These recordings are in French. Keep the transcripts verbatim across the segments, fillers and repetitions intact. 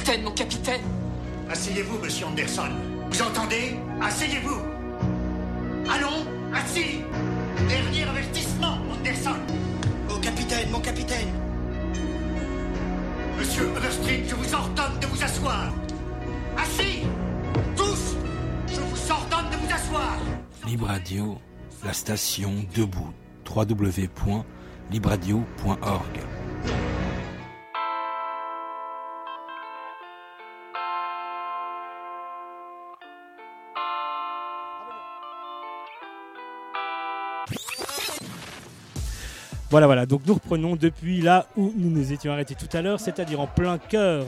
capitaine, mon capitaine. Asseyez-vous, monsieur Anderson. Vous entendez? Asseyez-vous. Allons, assis. Dernier avertissement, Anderson. Mon capitaine, mon capitaine. Monsieur Overstreet, je vous ordonne de vous asseoir. Assis. Tous, je vous ordonne de vous asseoir. Libre Radio, la station debout. w w w point libre radio point org. Voilà, voilà, donc nous reprenons depuis là où nous nous étions arrêtés tout à l'heure, c'est-à-dire en plein cœur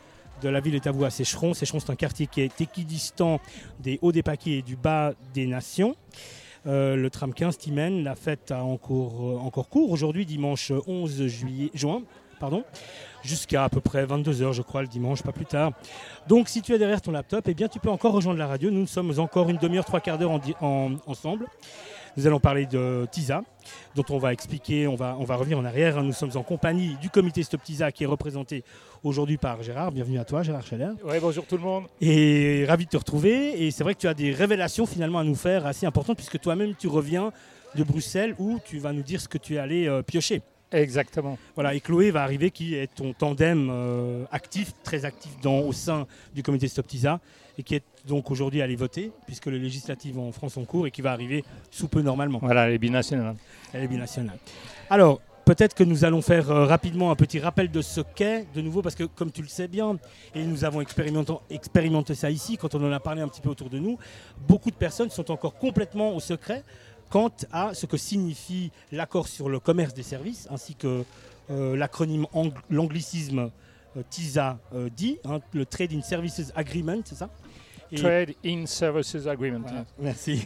de la ville d'Étavoux à Sécheron. Sécheron, c'est un quartier qui est équidistant des hauts des Paquets et du bas des Nations. Euh, le tram quinze Timène, la fête a encore, euh, encore cours aujourd'hui, dimanche onze juillet, juin, pardon, jusqu'à à peu près vingt-deux heures, je crois, le dimanche, pas plus tard. Donc, si tu es derrière ton laptop, eh bien, tu peux encore rejoindre la radio. Nous, nous sommes encore une demi-heure, trois quarts d'heure en, en, ensemble. Nous allons parler de TISA, dont on va expliquer, on va, on va revenir en arrière. Nous sommes en compagnie du comité Stop TISA qui est représenté aujourd'hui par Gérard. Bienvenue à toi, Gérard Scheller. Oui, bonjour tout le monde. Et ravi de te retrouver. Et c'est vrai que tu as des révélations finalement à nous faire assez importantes, puisque toi-même tu reviens de Bruxelles où tu vas nous dire ce que tu es allé euh, piocher. Exactement. Voilà, et Chloé va arriver, qui est ton tandem euh, actif, très actif dans, au sein du comité Stop TISA, et qui est donc aujourd'hui allé voter, puisque les législatives en France sont en cours et qui va arriver sous peu normalement. Voilà, les binationales. Elle est binationale. Alors, peut-être que nous allons faire euh, rapidement un petit rappel de ce qu'est, de nouveau, parce que comme tu le sais bien, et nous avons expérimenté, expérimenté ça ici, quand on en a parlé un petit peu autour de nous, beaucoup de personnes sont encore complètement au secret quant à ce que signifie l'accord sur le commerce des services, ainsi que euh, l'acronyme, ang- l'anglicisme euh, TISA euh, dit, hein, le Trade in Services Agreement, c'est ça? Et Trade in Services Agreement. voilà, merci.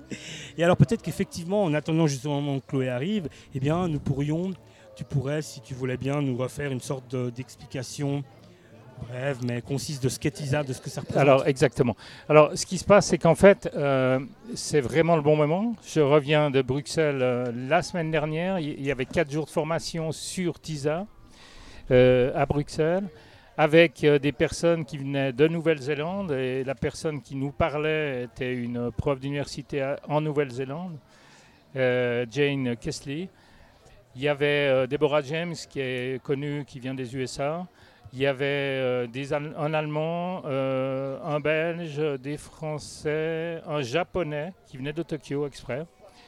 Et alors peut-être qu'effectivement, en attendant justement que Chloé arrive, eh bien, nous pourrions, tu pourrais, si tu voulais bien, nous refaire une sorte de, d'explication brève mais concise de ce qu'est TISA, de ce que ça représente. Alors, exactement. Alors, ce qui se passe, c'est qu'en fait, euh, c'est vraiment le bon moment. Je reviens de Bruxelles euh, la semaine dernière. Il y avait quatre jours de formation sur TISA euh, à Bruxelles, avec euh, des personnes qui venaient de Nouvelle-Zélande. Et la personne qui nous parlait était une prof d'université à- en Nouvelle-Zélande, euh, Jane Kesley. Il y avait euh, Deborah James, qui est connue, qui vient des U S A. Il y avait euh, des Al- un Allemand, euh, un Belge, des Français, un Japonais qui venait de Tokyo exprès,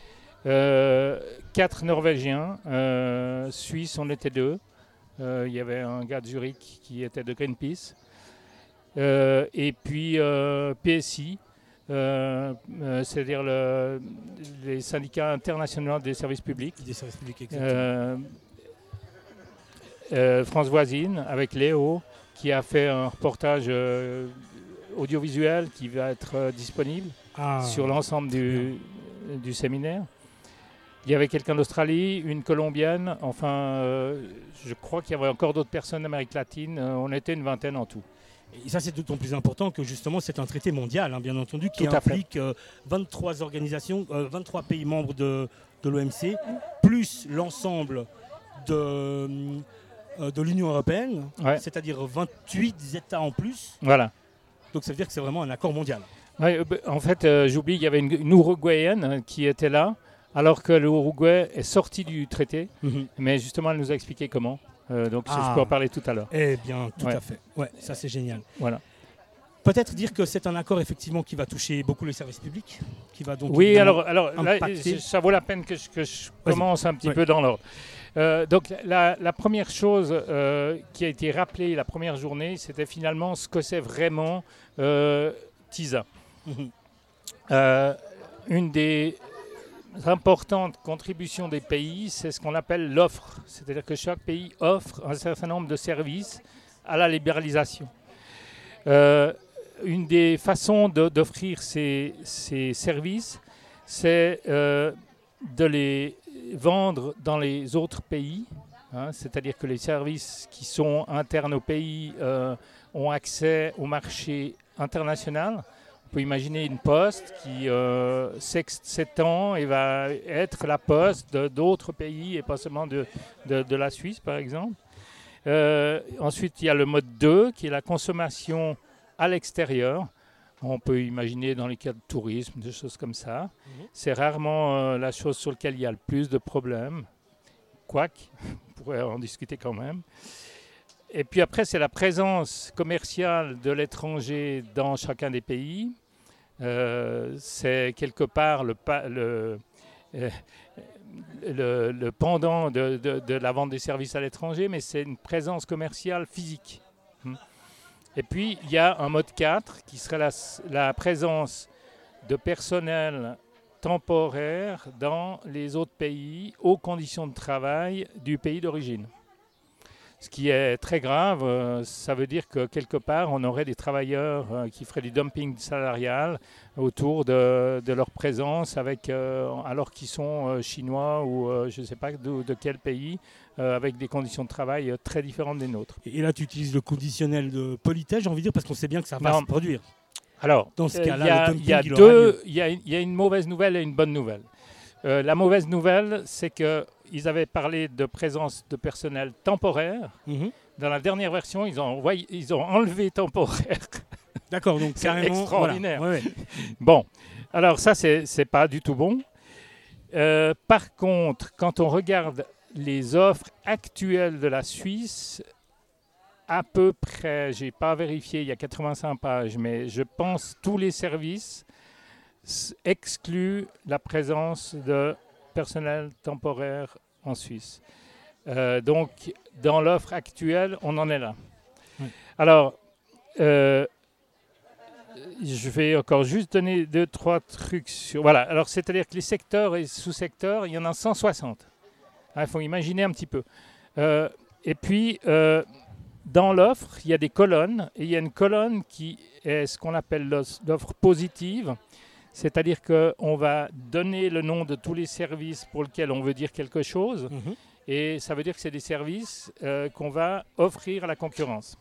euh, quatre Norvégiens, euh, Suisses, on était deux. Euh, il y avait un gars de Zurich qui était de Greenpeace. Euh, et puis euh, P S I, euh, euh, c'est-à-dire le, les syndicats internationaux des services publics. Des services publics, exactement. Euh, euh, France Voisine avec Léo qui a fait un reportage euh, audiovisuel qui va être euh, disponible Ah, sur l'ensemble du, du séminaire. Il y avait quelqu'un d'Australie, une Colombienne, enfin euh, je crois qu'il y avait encore d'autres personnes d'Amérique latine, euh, on était une vingtaine en tout. et ça, c'est d'autant plus important que justement, c'est un traité mondial, hein, bien entendu, qui Tout à fait. implique euh, vingt-trois organisations, euh, vingt-trois pays membres de, de l'O M C, plus l'ensemble de, euh, de l'Union européenne, Ouais. c'est-à-dire vingt-huit États en plus. Voilà. Donc ça veut dire que c'est vraiment un accord mondial. Ouais, euh, bah, en fait, euh, j'oublie, il y avait une, une Uruguayenne euh, qui était là, alors que l'Uruguay est sorti du traité, mais justement, elle nous a expliqué comment. Euh, donc, Ah. je peux en parler tout à l'heure. Eh bien, tout Ouais. à fait. Ouais, ça c'est génial. Voilà. Peut-être dire que c'est un accord effectivement qui va toucher beaucoup les services publics, qui va donc Oui, évidemment alors, alors là, impacter. je- ça vaut la peine que je, que je Vas-y. commence un petit Ouais. peu dans l'ordre. Euh, donc, la, la première chose euh, qui a été rappelée la première journée, c'était finalement ce que c'est vraiment euh, TISA. Mhm. Euh, une des importantes contributions des pays, c'est ce qu'on appelle l'offre. C'est-à-dire que chaque pays offre un certain nombre de services à la libéralisation. Euh, une des façons de- d'offrir ces, ces services, c'est euh, de les vendre dans les autres pays. hein, c'est-à-dire que les services qui sont internes au pays euh, ont accès au marché international. On peut imaginer une poste qui euh, s'ex- s'étend et va être la poste de- d'autres pays et pas seulement de, de, de la Suisse, par exemple. Euh, ensuite, il y a le mode deux, qui est la consommation à l'extérieur. On peut imaginer dans les cas de tourisme, des choses comme ça. Mmh. C'est rarement euh, la chose sur laquelle il y a le plus de problèmes. Quoique, on pourrait en discuter quand même. Et puis après, c'est la présence commerciale de l'étranger dans chacun des pays. Euh, c'est quelque part le, le, euh, le, le pendant de, de, de la vente des services à l'étranger, mais c'est une présence commerciale physique. Et puis, il y a un mode quatre qui serait la, la présence de personnel temporaire dans les autres pays aux conditions de travail du pays d'origine. Ce qui est très grave, euh, ça veut dire que quelque part, on aurait des travailleurs euh, qui feraient du dumping salarial autour de, de leur présence, avec, euh, alors qu'ils sont euh, chinois ou euh, je ne sais pas de, de quel pays, euh, avec des conditions de travail euh, très différentes des nôtres. Et là, tu utilises le conditionnel de politesse, j'ai envie de dire, parce qu'on sait bien que ça va non. se produire. Alors, dans ce cas-là, euh, il y a, y a deux, il y, y a une mauvaise nouvelle et une bonne nouvelle. Euh, la mauvaise nouvelle, c'est qu'ils avaient parlé de présence de personnel temporaire. Mmh. Dans la dernière version, ils ont, envoyé, ils ont enlevé temporaire. D'accord, donc c'est carrément extraordinaire. Voilà. Ouais, ouais. Bon, alors ça, c'est, c'est pas du tout bon. Euh, par contre, quand on regarde les offres actuelles de la Suisse, à peu près, je n'ai pas vérifié, il y a quatre-vingt-cinq pages, mais je pense tous les services exclut la présence de personnel temporaire en Suisse. Euh, donc, dans l'offre actuelle, on en est là. Oui. Alors, euh, je vais encore juste donner deux, trois trucs sur... Voilà, alors c'est-à-dire que les secteurs et sous-secteurs, il y en a cent soixante. Il faut imaginer un petit peu. Euh, et puis, euh, dans l'offre, il y a des colonnes, et il y a une colonne qui est ce qu'on appelle l'offre positive. C'est-à-dire qu'on va donner le nom de tous les services pour lesquels on veut dire quelque chose. Mmh. Et ça veut dire que c'est des services euh, qu'on va offrir à la concurrence.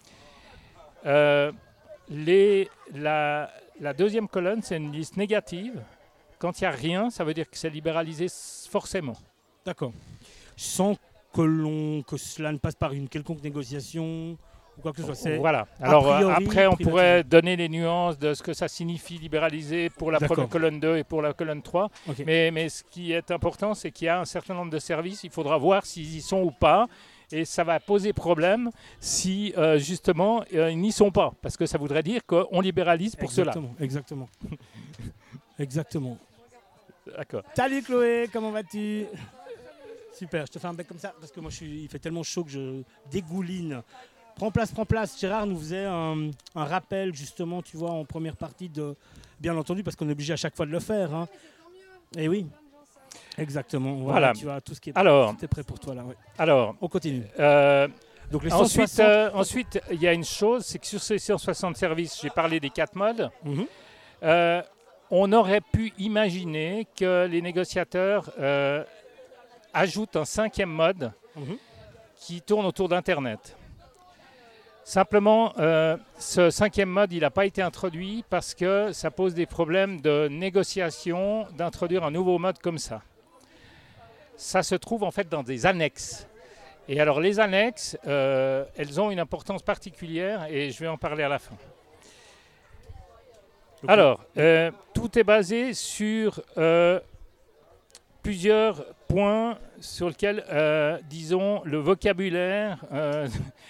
Euh, les, la, la deuxième colonne, c'est une liste négative. Quand il n'y a rien, ça veut dire que c'est libéralisé forcément. D'accord. Sans que, l'on, que cela ne passe par une quelconque négociation ou quoi que ce soit. C'est voilà. Alors priori, après, on privatisé. Pourrait donner les nuances de ce que ça signifie libéraliser pour la D'accord. colonne deux et pour la colonne trois. Okay. Mais, mais ce qui est important, c'est qu'il y a un certain nombre de services. Il faudra voir s'ils y sont ou pas. Et ça va poser problème si, euh, justement, euh, ils n'y sont pas. Parce que ça voudrait dire qu'on libéralise pour exactement, cela. Exactement. Exactement. D'accord. Salut Chloé, comment vas-tu ? Super, je te fais un bec comme ça parce que moi je suis, il fait tellement chaud que je dégouline. Prends place, prends place. Gérard nous faisait un, un rappel justement, tu vois, en première partie de, bien entendu, parce qu'on est obligé à chaque fois de le faire. Hein. Et oui, exactement. Voilà, voilà. Tu as tout ce qui est, alors, tout est prêt pour toi là. Ouais. Alors, on continue. Euh, Donc les ensuite, cent soixante... euh, ensuite, il y a une chose, c'est que sur ces cent soixante services, j'ai parlé des quatre modes. Mm-hmm. Euh, on aurait pu imaginer que les négociateurs euh, ajoutent un cinquième mode mm-hmm. qui tourne autour d'Internet. Simplement, euh, ce cinquième mode, il n'a pas été introduit parce que ça pose des problèmes de négociation d'introduire un nouveau mode comme ça. Ça se trouve en fait dans des annexes. Et alors les annexes, euh, elles ont une importance particulière et je vais en parler à la fin. Okay. Alors, euh, tout est basé sur euh, plusieurs points sur lesquels, euh, disons, le vocabulaire... Euh,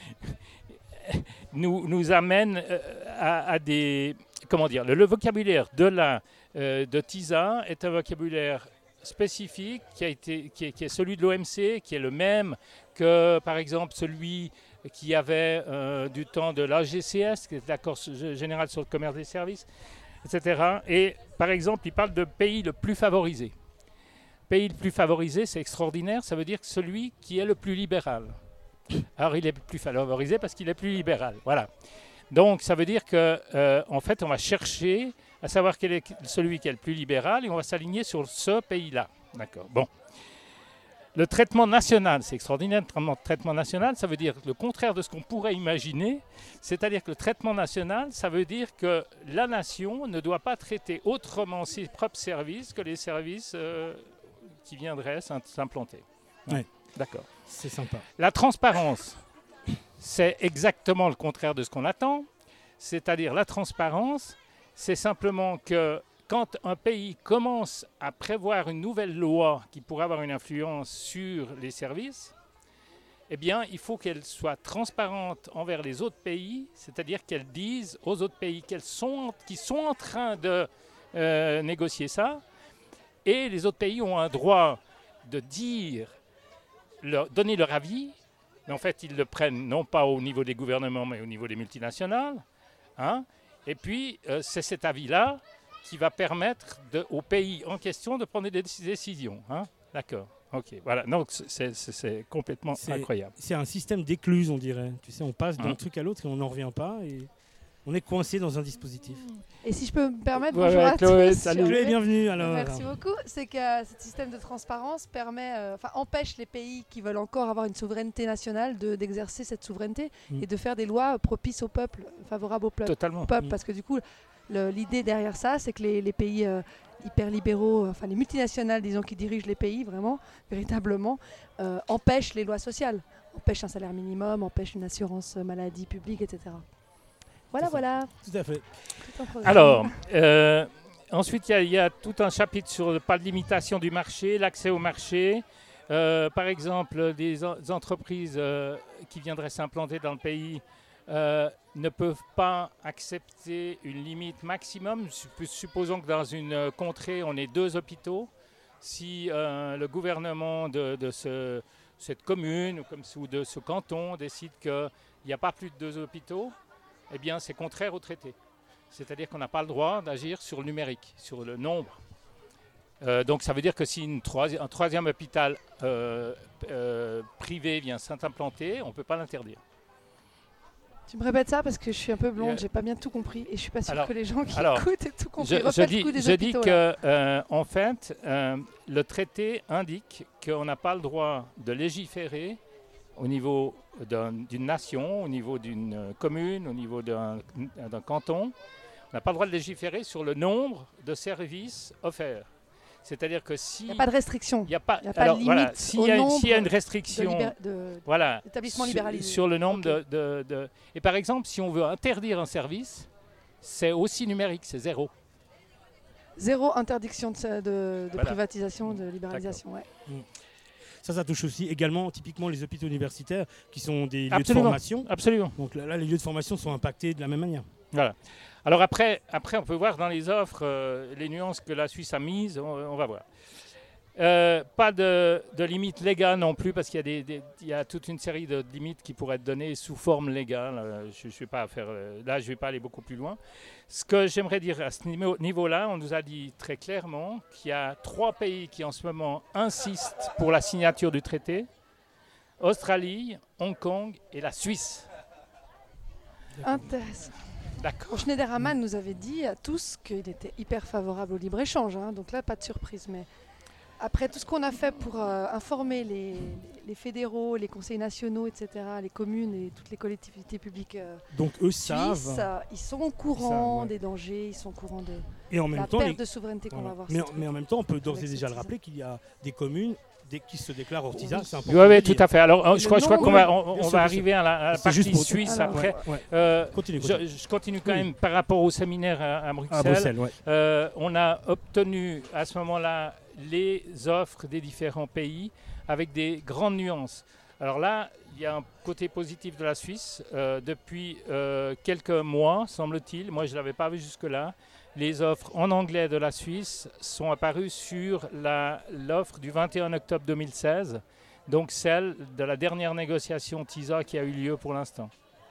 Nous, nous amène euh, à, à des... Comment dire, le, le vocabulaire de, la, euh, de TISA est un vocabulaire spécifique qui, a été, qui, est, qui est celui de l'O M C, qui est le même que, par exemple, celui qui avait euh, du temps de l'A G C S, qui est l'accord général sur le commerce des services, et cetera. Et, par exemple, il parle de pays le plus favorisé. Pays le plus favorisé, c'est extraordinaire, ça veut dire que celui qui est le plus libéral. Alors, il est plus favorisé parce qu'il est plus libéral. Voilà. Donc, ça veut dire qu'en euh, en fait, on va chercher à savoir quel est celui qui est le plus libéral et on va s'aligner sur ce pays-là. D'accord. Bon. Le traitement national, c'est extraordinaire. Le traitement national, ça veut dire le contraire de ce qu'on pourrait imaginer. C'est-à-dire que le traitement national, ça veut dire que la nation ne doit pas traiter autrement ses propres services que les services euh, qui viendraient s'implanter. Oui. D'accord. C'est sympa. La transparence. c'est exactement le contraire de ce qu'on attend, c'est-à-dire la transparence. C'est simplement que quand un pays commence à prévoir une nouvelle loi qui pourrait avoir une influence sur les services, eh bien, il faut qu'elle soit transparente envers les autres pays, c'est-à-dire qu'elle dise aux autres pays qu'elles sont, qu'ils sont en train de euh, négocier ça, et les autres pays ont un droit de dire, leur, donner leur avis, mais en fait, ils le prennent non pas au niveau des gouvernements, mais au niveau des multinationales. Hein, et puis, euh, c'est cet avis-là qui va permettre de, aux pays en question de prendre des décisions. Hein. D'accord. Ok, voilà. Donc, c'est, c'est, c'est complètement c'est, incroyable. C'est un système d'écluse, on dirait. Tu sais, on passe d'un hein. truc à l'autre et on n'en revient pas. Et on est coincé dans un dispositif. Et si je peux me permettre, ouais, bonjour ouais, à Chloé, tous. salut. Chloé, bienvenue. Alors. Merci beaucoup. C'est que euh, ce système de transparence permet, euh, enfin, empêche les pays qui veulent encore avoir une souveraineté nationale de, d'exercer cette souveraineté mm. et de faire des lois propices au peuple, favorables au peuple. Totalement. peuple Mm. Parce que du coup, le, l'idée derrière ça, c'est que les, les pays euh, hyper libéraux, enfin les multinationales, disons, qui dirigent les pays, vraiment, véritablement, euh, empêchent les lois sociales, empêchent un salaire minimum, empêchent une assurance maladie publique, et cetera. Voilà, voilà. Tout à fait. Tout Alors, euh, ensuite, il y, y a tout un chapitre sur le pas de limitation du marché, l'accès au marché. Euh, par exemple, des, en, des entreprises euh, qui viendraient s'implanter dans le pays euh, ne peuvent pas accepter une limite maximum. Supposons que dans une contrée, on ait deux hôpitaux. Si euh, le gouvernement de, de ce, cette commune ou, comme, ou de ce canton décide qu'il n'y a pas plus de deux hôpitaux, eh bien, c'est contraire au traité. C'est-à-dire qu'on n'a pas le droit d'agir sur le numérique, sur le nombre. Euh, donc, ça veut dire que si une troisi- un troisième hôpital euh, euh, privé vient s'implanter, on ne peut pas l'interdire. Tu me répètes ça parce que je suis un peu blonde, Euh, j'ai pas bien tout compris et je suis pas sûre alors, que les gens qui alors, écoutent aient tout compris. Je, je Refaites dis, le coup des je dis hôpitaux, que, là. euh, en fait, euh, le traité indique qu'on n'a pas le droit de légiférer au niveau d'un, d'une nation, au niveau d'une euh, commune, au niveau d'un, d'un canton. On n'a pas le droit de légiférer sur le nombre de services offerts. C'est-à-dire que si... Il n'y a pas de restriction. Il n'y a pas, Il y a pas alors, de voilà, limite s'il au y a, nombre s'il y a une de, restriction... libér- de, Voilà, d'établissements sur, libéralisés. sur le nombre Ok. de, de, de... Et par exemple, si on veut interdire un service, c'est aussi numérique, c'est zéro. Zéro interdiction de, de, de Voilà. privatisation, de libéralisation. Ouais. Ça, ça touche aussi également typiquement les hôpitaux universitaires qui sont des lieux Absolument. de formation. Absolument. Donc là, là, les lieux de formation sont impactés de la même manière. Voilà. Alors après, après, on peut voir dans les offres euh, les nuances que la Suisse a mises, on, on va voir. Euh, pas de, de limite légale non plus, parce qu'il y a, des, des, il y a toute une série de limites qui pourraient être données sous forme légale. Euh, je, je vais pas faire, euh, là, je ne vais pas aller beaucoup plus loin. Ce que j'aimerais dire à ce niveau, niveau-là, on nous a dit très clairement qu'il y a trois pays qui en ce moment insistent pour la signature du traité. Australie, Hong Kong et la Suisse. Intéressant. D'accord. Schneider Hamann nous avait dit à tous qu'il était hyper favorable au libre-échange. Hein, donc là, pas de surprise. Mais après tout ce qu'on a fait pour euh, informer les, les fédéraux, les conseils nationaux, et cetera, les communes et toutes les collectivités publiques euh, Donc eux suisses, savent. euh, ils sont au courant Ils savent, ouais. des dangers, ils sont au courant de Et en même la temps, perte les- de souveraineté qu'on voilà. va avoir. mais, sur en- ce mais en truc. même temps, on peut d'ores Avec et déjà ce le teaser. rappeler qu'il y a des communes dès qui se déclarent artisans. Oui. C'est important. Oui, de oui, le tout dire. à fait. Alors, Et je le crois, je crois qu'on nombre- va, on, Bien on sûr, va bien arriver à la, à la C'est juste partie pour- suisse Alors, après. Ouais. Euh, Continue, je, continue. je continue quand Oui. même par rapport au séminaire à, à Bruxelles. À Bruxelles, ouais. Euh, on a obtenu à ce moment-là les offres des différents pays avec des grandes nuances. Alors là, il y a un côté positif de la Suisse. Euh, depuis euh, quelques mois, semble-t-il, moi je ne l'avais pas vu jusque-là, les offres en anglais de la Suisse sont apparues sur la, l'offre du vingt et un octobre deux mille seize, donc celle de la dernière négociation TISA qui a eu lieu pour l'instant.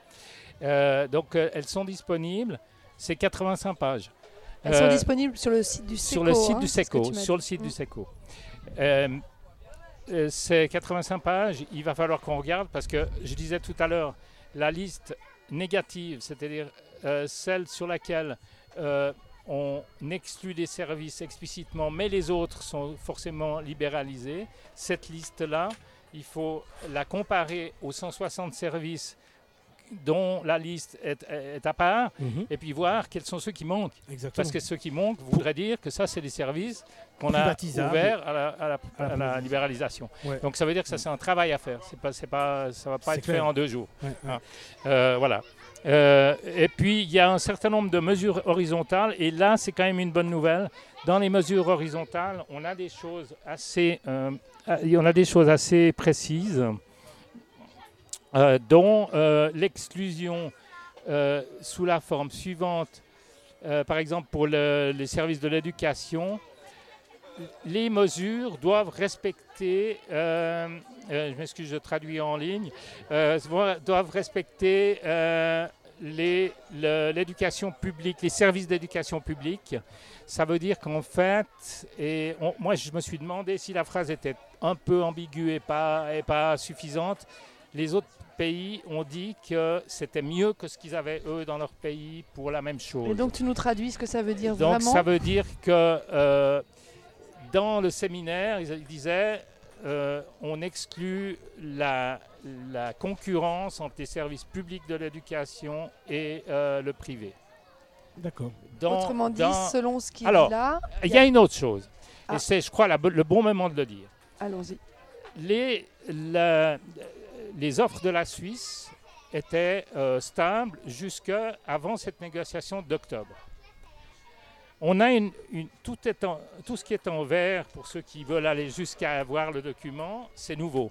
Euh, donc euh, elles sont disponibles, c'est quatre-vingt-cinq pages. Elles Euh, sont disponibles sur le site du SECO. sur le site hein, du c'est ce que SECO, tu m'as sur le dit. site du Mm. SECO. Euh, euh, c'est quatre-vingt-cinq pages, il va falloir qu'on regarde parce que je disais tout à l'heure, la liste négative, c'est-à-dire euh, celle sur laquelle euh, on exclut des services explicitement, mais les autres sont forcément libéralisés, cette liste-là, il faut la comparer aux cent soixante services dont la liste est, est à part, Mhm. et puis voir quels sont ceux qui manquent. Exactement. Parce que ceux qui manquent voudraient dire que ça, c'est des services qu'on a Privatisables. ouverts à la, à la- À la à la libéralisation. Ouais. Donc ça veut dire que ça, c'est un travail à faire. C'est pas, c'est pas, ça ne va pas C'est être clair. fait en deux jours. Ouais, ouais. Ah. Euh, voilà. Euh, et puis, il y a un certain nombre de mesures horizontales. Et là, c'est quand même une bonne nouvelle. Dans les mesures horizontales, on a des choses assez, euh, on a des choses assez précises, euh, dont euh, l'exclusion euh, sous la forme suivante. Euh, par exemple, pour le- les services de l'éducation, les mesures doivent respecter, euh, euh, je m'excuse, je traduis en ligne, euh, doivent respecter euh, les- le- l'éducation publique, les services d'éducation publique. Ça veut dire qu'en fait, et on- moi je me suis demandé si la phrase était un peu ambiguë et pas, et pas suffisante. Les autres pays ont dit que c'était mieux que ce qu'ils avaient eux dans leur pays pour la même chose. Et donc tu nous traduis ce que ça veut dire Donc vraiment. ça veut dire que euh, dans le séminaire, ils, ils disaient euh, on exclut la, la concurrence entre les services publics de l'éducation et euh, le privé. D'accord. Dans- Autrement dit, dans- selon ce qui est Alors, dit là, il y a une autre chose, Ah. et c'est, je crois, la bo- le bon moment de le dire. allons-y. Les, la- les offres de la Suisse étaient euh, stables jusqu'avant cette négociation d'octobre. On a une, une- tout, est en- tout ce qui est en vert, pour ceux qui veulent aller jusqu'à avoir le document, c'est nouveau.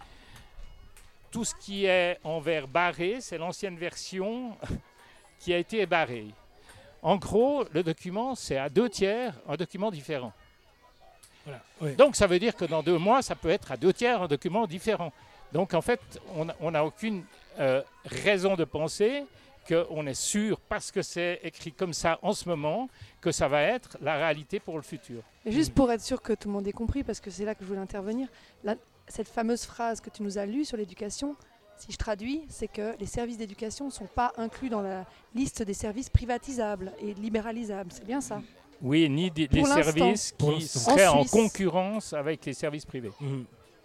Tout ce qui est en vert barré, c'est l'ancienne version qui a été barrée. En gros, le document, c'est à deux tiers un document différent. Voilà. Ouais. Donc ça veut dire que dans deux mois, ça peut être à deux tiers un document différent. Donc en fait, on n'a aucune euh, raison de penser qu'on est sûr, parce que c'est écrit comme ça en ce moment, que ça va être la réalité pour le futur. Et juste pour être sûr que tout le monde ait compris, parce que c'est là que je voulais intervenir, là, cette fameuse phrase que tu nous as lue sur l'éducation, si je traduis, c'est que les services d'éducation ne sont pas inclus dans la liste des services privatisables et libéralisables. C'est bien ça? Oui, ni des, Pour les l'instant. services Pour qui l'instant. seraient En en Suisse. concurrence avec les services privés. Mhm.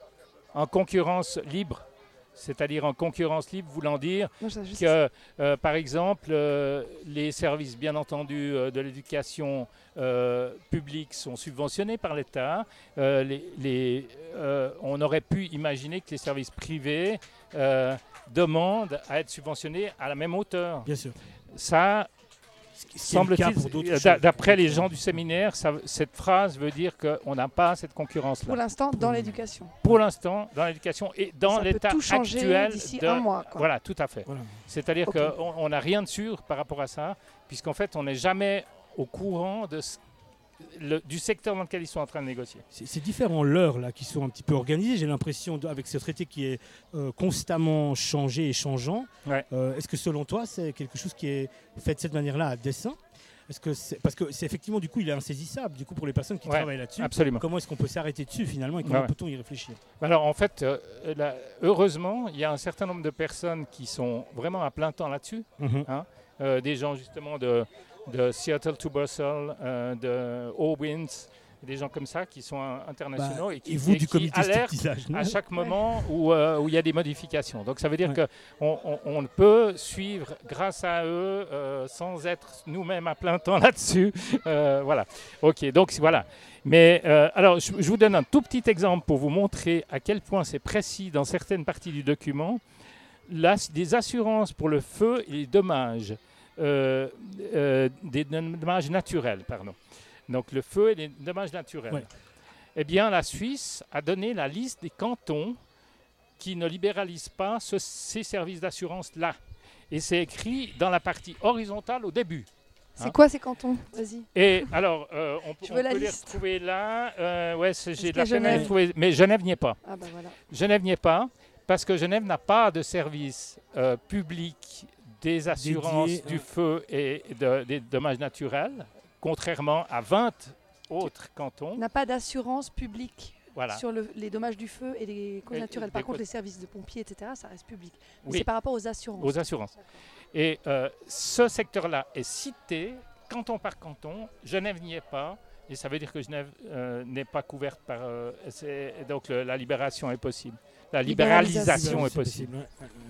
En concurrence libre, c'est-à-dire en concurrence libre, voulant dire Moi, je- juste- que, euh, par exemple, euh, les services, bien entendu, euh, de l'éducation euh, publique sont subventionnés par l'État. Euh, les- les, euh, on aurait pu imaginer que les services privés euh, demandent à être subventionnés à la même hauteur. Bien sûr. Ça, Ce qui est le cas pour semble-t-il, d'autres d'a- choses. d'après les gens du séminaire, ça- cette phrase veut dire qu'on n'a pas cette concurrence-là. Pour l'instant, dans l'éducation. Pour l'instant, dans l'éducation et dans Ça peut l'état tout changer actuel. d'ici de- un mois, quoi. Voilà, tout à fait. Voilà. C'est-à-dire Ok. qu'on on n'a rien de sûr par rapport à ça, puisqu'en fait, on n'est jamais au courant de ce- le- du secteur dans lequel ils sont en train de négocier. C'est c'est différents leurs là qui sont un petit peu organisés. J'ai l'impression de- avec ce traité qui est euh, constamment changé et changeant. Ouais. Euh, Est-ce que selon toi c'est quelque chose qui est fait de cette manière-là à dessein? Est-ce que c'est parce que c'est effectivement du coup il est insaisissable du coup pour les personnes qui Ouais, travaillent là-dessus. Absolument. Comment est-ce qu'on peut s'arrêter dessus finalement et comment Ouais, ouais. peut-on y réfléchir? Alors en fait, euh, là, heureusement, il y a un certain nombre de personnes qui sont vraiment à plein temps là-dessus. Mhm. Euh, des gens justement de, de Seattle to Brussels, euh, de Owens, des gens comme ça qui sont euh, internationaux Bah, et qui, et vous et du qui comité alertent stripteasage, non à chaque moment où euh, où il y a des modifications. Donc ça veut dire Ouais. qu'on on, on peut suivre grâce à eux euh, sans être nous-mêmes à plein temps là-dessus. Euh, voilà. Ok, donc voilà. Mais euh, alors je, je vous donne un tout petit exemple pour vous montrer à quel point c'est précis dans certaines parties du document. Là, des assurances pour le feu et les dommages, euh, euh, des dommages naturels, pardon. Donc le feu et les dommages naturels. Ouais. Eh bien, la Suisse a donné la liste des cantons qui ne libéralisent pas ce- ces services d'assurance-là. Et c'est écrit dans la partie horizontale au début. C'est Hein? quoi ces cantons? Vas-y. Et alors, euh, on, peut- Je on veux la peut les liste. retrouver là. Euh, ouais, c'est- j'ai Est-ce de la qu'il y a peine à les Genève? trouver, mais Genève n'y est pas. Ah bah voilà. Genève n'y est pas parce que Genève n'a pas de service euh, public des assurances Dédié, du hein. feu et de- des dommages naturels, contrairement à vingt autres cantons. On n'a pas d'assurance publique Voilà. sur le- les dommages du feu et les causes Et- naturelles. des Par contre, causes- les services de pompiers, et cetera, ça reste public. Mais Oui. c'est par rapport aux assurances. Aux assurances. Et euh, ce secteur-là est cité canton par canton. Genève n'y est pas. Et ça veut dire que Genève euh, n'est pas couverte par... euh, c'est- donc le- la libération est possible. La libéralisation Libéralisation. est possible. ouais, ouais, ouais.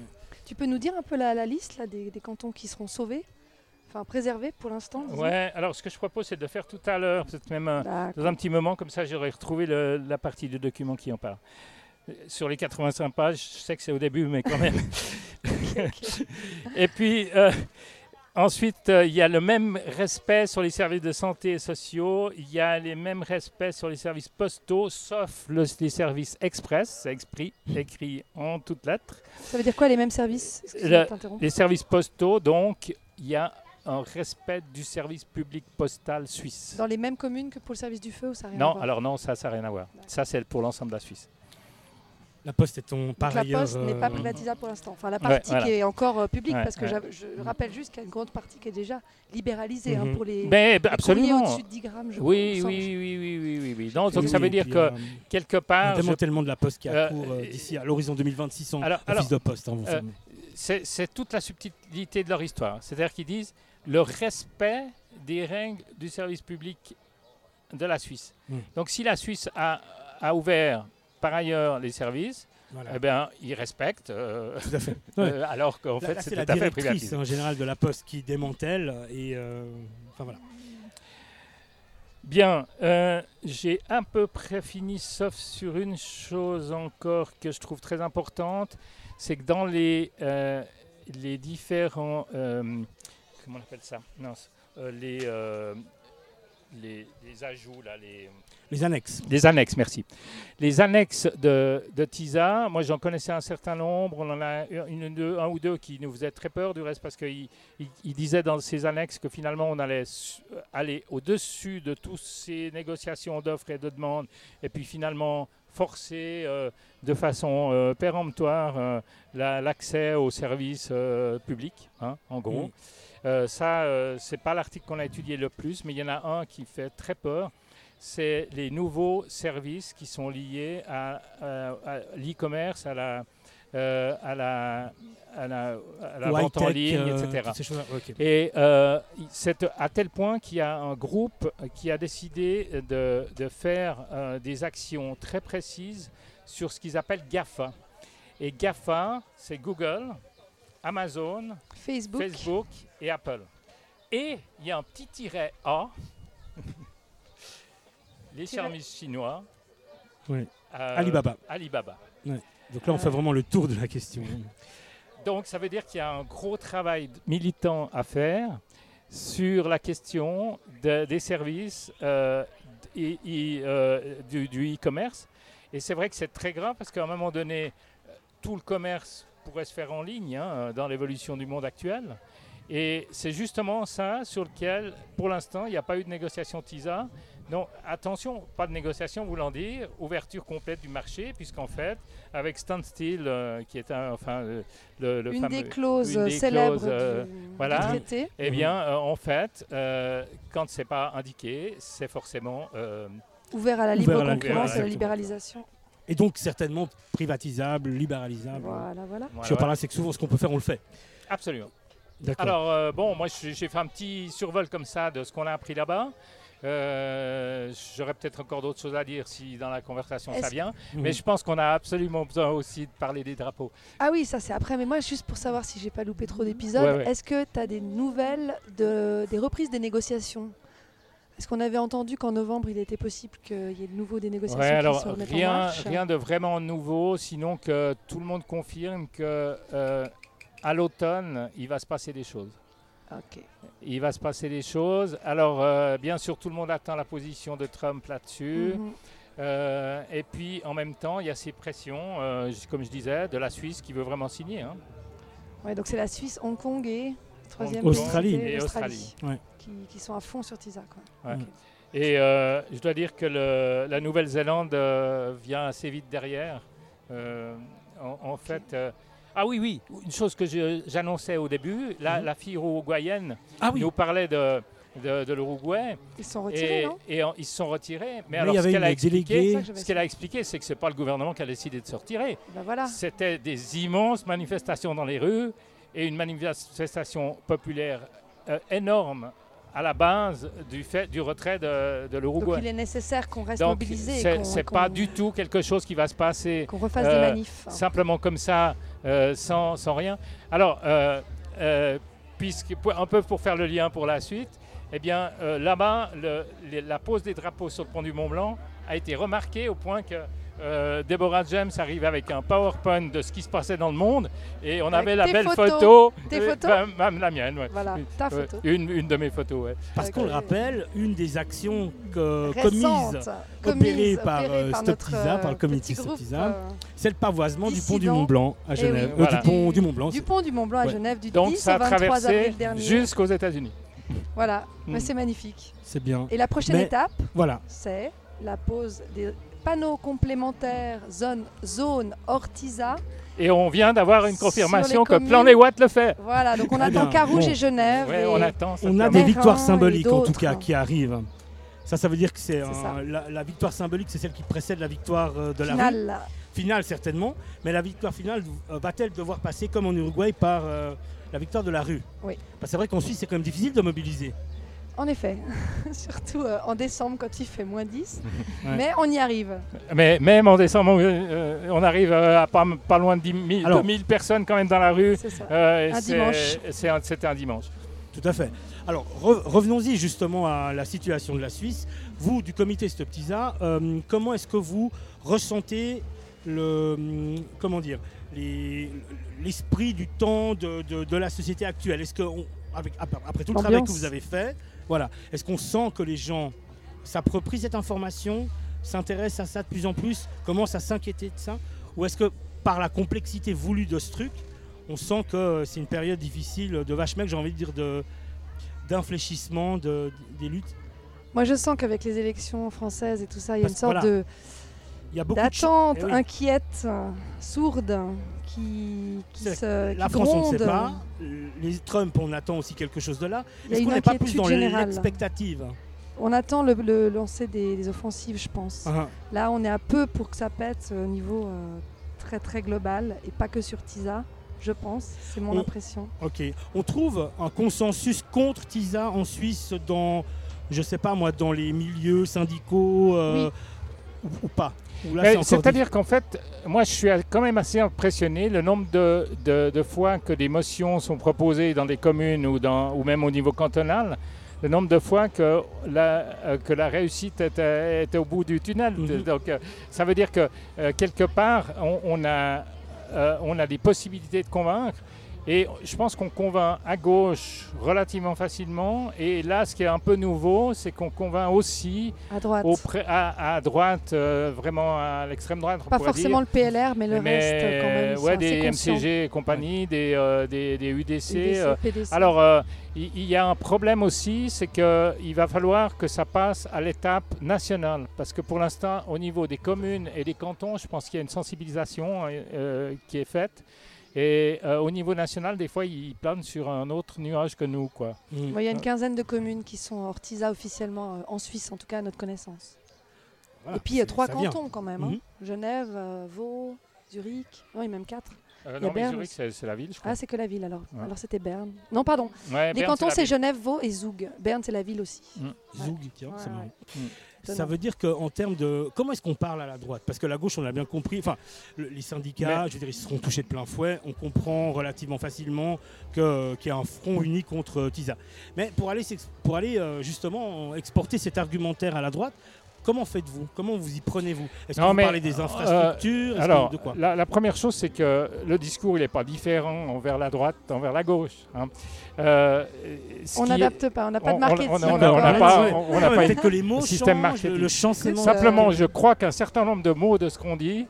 Tu peux nous dire un peu la, la liste là, des, des cantons qui seront sauvés, enfin préservés pour l'instant? disons. Ouais, alors ce que je propose, c'est de le faire tout à l'heure, peut-être même euh, D'accord. dans un petit moment, comme ça j'aurai retrouvé le- la partie du document qui en parle. Euh, Sur les quatre-vingt-cinq pages, je sais que c'est au début, mais quand même. Et puis, euh, ensuite, euh, il y a le même respect sur les services de santé et sociaux, il y a les mêmes respects sur les services postaux, sauf le- les services express, c'est écrit, écrit en toutes lettres. Ça veut dire quoi les mêmes services? Excuse-moi Le- de t'interrompre. Les services postaux, donc, il y a un respect du service public postal suisse. Dans les mêmes communes que pour le service du feu ou ça n'a rien à Non, voir? alors non, ça, ça n'a rien à voir. D'accord. Ça, c'est pour l'ensemble de la Suisse. La Poste est ton par Donc la ailleurs. poste n'est pas euh, privatisable pour l'instant. Enfin, la Ouais, partie voilà. qui est encore euh, publique, Ouais, parce que ouais. j'avais- je rappelle juste qu'il y a une grande partie qui est déjà libéralisée hein, Mhm. pour les, Mais les bah, courriers absolument. au-dessus de dix grammes. Je Oui, crois, oui, il me semble. oui, oui, oui, oui, oui. Non, Oui, donc ça oui, veut et dire puis, que euh, quelque un part, je- démantèlement de la Poste qui a Euh, cours euh, euh, d'ici à l'horizon deux mille vingt-six sans Alors- office alors, de poste. Hein, vous euh, savez. c'est c'est toute la subtilité de leur histoire. C'est-à-dire qu'ils disent le respect des règles du service public de la Suisse. Mm. Donc si la Suisse a, a ouvert par ailleurs les services, Voilà. eh bien, ils respectent, euh, Tout à fait. Ouais. euh, alors qu'en Là, fait, là, c'est c'est tout la à fait directrice privatisé. en général de la Poste qui démantèle et euh, enfin voilà. Bien, euh, j'ai à peu près fini, sauf sur une chose encore que je trouve très importante, c'est que dans les, euh, les différents, euh, comment on appelle ça Non, c'est, euh, les, euh, les, les ajouts, là, les, Les annexes. les annexes, merci. Les annexes de, de TISA, moi j'en connaissais un certain nombre, on en a une, deux, un ou deux qui nous faisaient très peur du reste parce qu'ils ils, ils disaient dans ces annexes que finalement on allait su- aller au-dessus de toutes ces négociations d'offres et de demandes et puis finalement forcer euh, de façon euh, péremptoire euh, la- l'accès aux services euh, publics, hein, en gros. Mm. Euh, ça, euh, c'est pas l'article qu'on a étudié le plus, mais il y en a un qui fait très peur. C'est les nouveaux services qui sont liés à, à- à l'e-commerce, à la, euh, à la, à la, à la Ou vente en high-tech, ligne, euh, et cetera. toutes ces choses-là. Ok. Et euh, c'est à tel point qu'il y a un groupe qui a décidé de, de faire euh, des actions très précises sur ce qu'ils appellent GAFA. Et GAFA, c'est Google, Amazon, Facebook. Facebook et Apple. Et il y a un petit tiret A, les Tiret. services chinois. Oui. euh, Alibaba. Alibaba. Donc là, on fait vraiment le tour de la question. Donc ça veut dire qu'il y a un gros travail d- militant à faire sur la question de- des services euh, d- et, et, euh, du, du e-commerce. Et c'est vrai que c'est très grave parce qu'à un moment donné, euh, tout le commerce pourrait se faire en ligne hein, dans l'évolution du monde actuel. Et c'est justement ça sur lequel, pour l'instant, il n'y a pas eu de négociation TISA. Donc attention, pas de négociation voulant dire ouverture complète du marché, puisqu'en fait, avec Standstill, euh, qui est un, enfin, le, le- le Une fameux... des clauses une des célèbres clauses, euh, du, voilà. du traité. Eh bien, euh, en fait, euh, quand c'est pas indiqué, c'est forcément... euh, Ouvert à la Ouvert libre à la- concurrence et à la exactement. libéralisation. Et donc certainement privatisable, libéralisable. Voilà, voilà. voilà, Je veux par voilà. là, c'est que souvent ce qu'on peut faire, on le fait. Absolument. D'accord. Alors, euh, bon, moi, j'ai j'ai fait un petit survol comme ça de ce qu'on a appris là-bas. Euh, J'aurais peut-être encore d'autres choses à dire si dans la conversation ça Est-ce- vient. Mhm. Mais je pense qu'on a absolument besoin aussi de parler des drapeaux. Ah oui, ça c'est après. Mais moi, juste pour savoir si j'ai pas loupé trop d'épisodes, Ouais, ouais. est-ce que tu as des nouvelles de, des reprises des négociations? Est-ce qu'on avait entendu qu'en novembre, il était possible qu'il y ait de nouveau des négociations Ouais, qui alors se remettent en rien, marche? rien de vraiment nouveau, sinon que tout le monde confirme que euh, à l'automne, il va se passer des choses. Ok. Il va se passer des choses. Alors, euh, bien sûr, tout le monde attend la position de Trump là-dessus. Mhm. Euh, et puis, en même temps, il y a ces pressions, euh, j- comme je disais, de la Suisse qui veut vraiment signer. hein. Ouais, donc c'est la Suisse, Hong Kong et troisième Hong pays, Kong Australie. c'était et l'Australie, Ouais. qui, qui sont à fond sur TISA. Quoi. Ouais. Ok. Et euh, je dois dire que le- la Nouvelle-Zélande euh, vient assez vite derrière. Euh, en, en fait, euh, ah oui, oui, une chose que je- j'annonçais au début, la, Mhm. la fille uruguayenne Ah oui. nous parlait de, de, de l'Uruguay Ils sont retirés, et, non et en- ils se sont retirés. Mais, Mais alors, il y ce avait qu'elle a une expliqué, déléguée. C'est ça que j'avais ce qu'elle a expliqué, c'est que c'est pas le gouvernement qui a décidé de se retirer. Ben voilà. C'était des immenses manifestations dans les rues et une manifestation populaire euh, énorme à la base du, fait, du retrait de, de l'Uruguay. Donc il est nécessaire qu'on reste Donc, mobilisé. c'est, et qu'on, c'est qu'on, pas du tout quelque chose qui va se passer qu'on refasse euh, des manifs. simplement comme ça, euh, sans, sans rien. Alors, euh, euh, puisque, un peu pour faire le lien pour la suite, eh bien, euh, là-bas, le, les, la pose des drapeaux sur le pont du Mont-Blanc a été remarquée au point que euh, Deborah James arrivait avec un PowerPoint de ce qui se passait dans le monde et on Avec avait la tes belle photos. photo. Tes euh, photos bah, bah, la mienne, ouais. Voilà, ta Euh, photo. une, une de mes photos, ouais. Parce qu'on le Ok. rappelle, une des actions que, Récente, commises, commise, opérées par, opérée euh, par Stop notre, Tisa, par le euh, comité petit Stop groupe, Tisa, euh, c'est le pavoisement du pont du dissident. Mont-Blanc à Eh Genève. oui. Euh, Voilà. du pont du Mont-Blanc. Du pont du Mont-Blanc à Ouais. Genève du Donc dix ça au a vingt-trois traversé avril dernier. jusqu'aux États-Unis. Voilà, mais Mm. c'est magnifique. C'est bien. Et la prochaine Mais- étape, Voilà. c'est la pose des panneaux complémentaires zone, zone Ortiza. Et on vient d'avoir une Sur confirmation les que communes. Plan les Watts le fait. Voilà, donc on Très attend bien. Carouge Bon. et Genève. Ouais, et on attend. ça On a fait des Mérin victoires et symboliques en tout d'autres. cas qui arrivent. Ça, ça veut dire que c'est, C'est ça. un- la, la victoire symbolique, c'est celle qui précède la victoire euh, de la rue. finale. Finale certainement, mais la victoire finale euh, va-t-elle devoir passer comme en Uruguay par euh, la victoire de la rue? Oui. Parce que c'est vrai qu'en Suisse c'est quand même difficile de mobiliser. En effet, surtout euh, en décembre quand il fait moins dix. Ouais. Mais on y arrive. Mais même en décembre, euh, on arrive euh, à pas, pas loin de dix mille, Alors- deux mille personnes quand même dans la rue. C'est ça. Euh, et Un c'est- dimanche. c'est un- C'était un dimanche. Tout à fait. Alors re- revenons-y justement à la situation de la Suisse. Vous, du comité Stop Tisa, euh, comment est-ce que vous ressentez le, hum, comment dire, les- l'esprit du temps de, de- de la société actuelle? Est-ce que, on- avec, après après tout le travail que L'ambiance. vous avez fait, voilà, est-ce qu'on sent que les gens s'approprient cette information, s'intéressent à ça de plus en plus, commencent à s'inquiéter de ça? Ou est-ce que par la complexité voulue de ce truc, on sent que c'est une période difficile de vache maigre, j'ai envie de dire, de, d'infléchissement de, des luttes? Moi, je sens qu'avec les élections françaises et tout ça, il y a Parce une que sorte voilà, de, Il y a beaucoup de choses. d'attente Eh oui. inquiète, euh, sourde, qui, qui, C'est- se, La qui France, on ne gronde. sait pas. Les Trump, on attend aussi quelque chose de là. Il y a Est-ce une qu'on n'est pas plus inquiétude dans générale. l'expectative? On attend le, le lancer des, des offensives, je pense. Ah, Là, on est à peu pour que ça pète au niveau euh, très très global et pas que sur Tisa, je pense. C'est mon On- impression. ok. On trouve un consensus contre Tisa en Suisse dans, je sais pas moi, dans les milieux syndicaux euh, ou, ou pas? Ou là, Mais c'est encore C'est-à-dire qu'en fait, moi je suis quand même assez impressionné le nombre de, de- de fois que des motions sont proposées dans des communes ou, dans, ou même au niveau cantonal, le nombre de fois que la, euh, que la réussite était, était au bout du tunnel. Mhm. Donc euh, ça veut dire que euh, quelque part, on, on a, euh, on a des possibilités de convaincre. Et je pense qu'on convainc à gauche relativement facilement. Et là, ce qui est un peu nouveau, c'est qu'on convainc aussi À droite. au pré- à, à droite, euh, vraiment à l'extrême droite. on Pas pourrait forcément dire. le P L R, mais le Mais, reste quand même. ils sont ouais, assez des M conscients. C G et compagnie, des, euh, des, des U D C. U D C, euh. P D C. Alors, euh, il il y a un problème aussi, c'est qu'il va falloir que ça passe à l'étape nationale. Parce que pour l'instant, au niveau des communes et des cantons, je pense qu'il y a une sensibilisation euh, qui est faite. Et euh, au niveau national, des fois, ils planent sur un autre nuage que nous, quoi. Mhm. Bon, il y a une quinzaine de communes qui sont hors Tisa officiellement, euh, en Suisse en tout cas à notre connaissance. Voilà, Et puis il y a c'est- trois ça vient. cantons quand même. hein. Mhm. Genève, euh, Vaud, Zurich. Non, il y a même quatre. Euh, Il y a non, mais Berne Zurich, aussi. c'est c'est la ville, je crois. Ah, c'est que la ville alors. Ouais. Alors c'était Berne. Non, pardon. Ouais, Les Berne, cantons, la c'est ville. Genève, Vaud et Zoug. Berne, c'est la ville aussi. Zoug, tiens, c'est Ouais, marrant. ouais. Ça Étonnant. veut dire qu'en termes de... Comment est-ce qu'on parle à la droite? Parce que la gauche, on a bien compris, enfin, le- les syndicats, Mais- je veux dire, ils seront touchés de plein fouet. On comprend relativement facilement que- qu'il y a un front uni contre euh, Tisa. Mais pour aller, s'ex- pour aller euh, justement exporter cet argumentaire à la droite, comment faites-vous? Comment vous y prenez-vous? Est-ce que Non, vous mais, parlez des infrastructures? Est-ce que- Alors, de quoi? la, la première chose, c'est que le discours, il n'est pas différent envers la droite, envers la gauche. hein. Euh, ce On qui est- n'adapte pas, on n'a pas on- de marketing. on- on- on- on encore n'a là-dessus. pas- Ouais. on- on Non, n'a mais pas peut-être que les mots système changent, marketing. le changement. Simplement, Euh, je crois qu'un certain nombre de mots de ce qu'on dit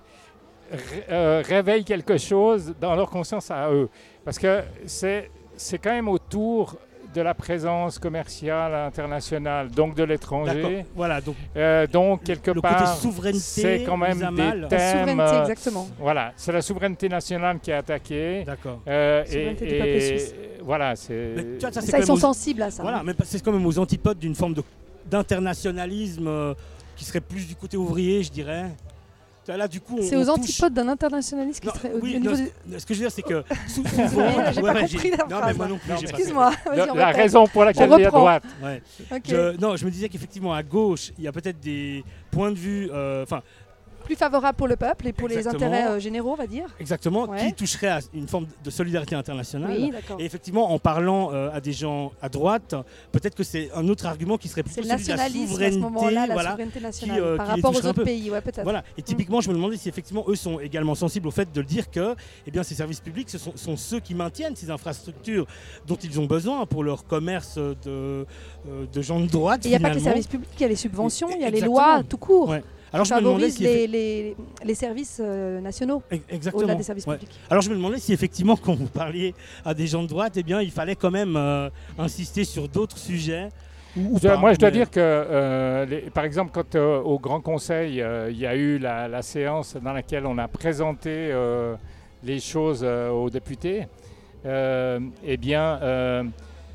ré- euh, réveillent quelque chose dans leur conscience à eux. Parce que c'est c'est quand même autour de la présence commerciale internationale, donc de D'accord. l'étranger. Voilà, donc Euh, donc, quelque le côté part, souveraineté c'est quand même mis à des mal. La thèmes... souveraineté, euh, exactement. Voilà, c'est la souveraineté nationale qui est attaquée. d'accord. Euh, Souveraineté et, du peuple et suisse. voilà, c'est. Mais tu vois, ça, c'est Ça, quand ils même sont aux- sensibles à ça. Voilà, mais c'est quand même aux antipodes d'une forme de- d'internationalisme euh, qui serait plus du côté ouvrier, je dirais. Là, du coup, on, C'est aux on touche- antipodes d'un internationaliste qui Non, serait au, oui, au niveau non, du... ce que je veux dire, c'est que sou- Ouais, souvent, j'ai ouais, pas ouais, compris j'ai- la non, mais phrase, moi là. non plus, j'ai pas Excuse-moi, Le- vas-y, on la répète. raison pour laquelle On il est à reprend. droite. Ouais. Ok. Je, non, je me disais qu'effectivement, à gauche, il y a peut-être des points de vue, euh, enfin, Plus favorable pour le peuple et pour Exactement. les intérêts euh, généraux, on va dire. exactement, Ouais. qui toucherait à une forme de solidarité internationale. Oui, d'accord. Et effectivement, en parlant euh, à des gens à droite, peut-être que c'est un autre argument qui serait C'est plutôt le celui de la nationalisme à ce souveraineté. moment-là, la voilà. souveraineté nationale, euh, par qui les rapport aux toucherait un autres peu. pays, ouais, peut-être. Voilà. Et typiquement, je me demandais si effectivement eux sont également sensibles au fait de le dire que eh bien, ces services publics ce sont, sont ceux qui maintiennent ces infrastructures dont ils ont besoin pour leur commerce de, euh, de gens de droite. Et il n'y a pas que les finalement. services publics, il y a les subventions, il y a les Exactement. lois tout court. Ouais. Alors qui je me demandais favorisent si les, les, les services euh, nationaux Exactement. au-delà des services Ouais. publics. Alors je me demandais si effectivement quand vous parliez à des gens de droite, eh bien il fallait quand même euh, insister sur d'autres sujets. Ou, ou Je- pas, moi, je dois mais- dire que, euh, les- par exemple, quand euh, au Grand Conseil, euh, il y a eu la, la séance dans laquelle on a présenté euh, les choses euh, aux députés, euh, eh bien, euh,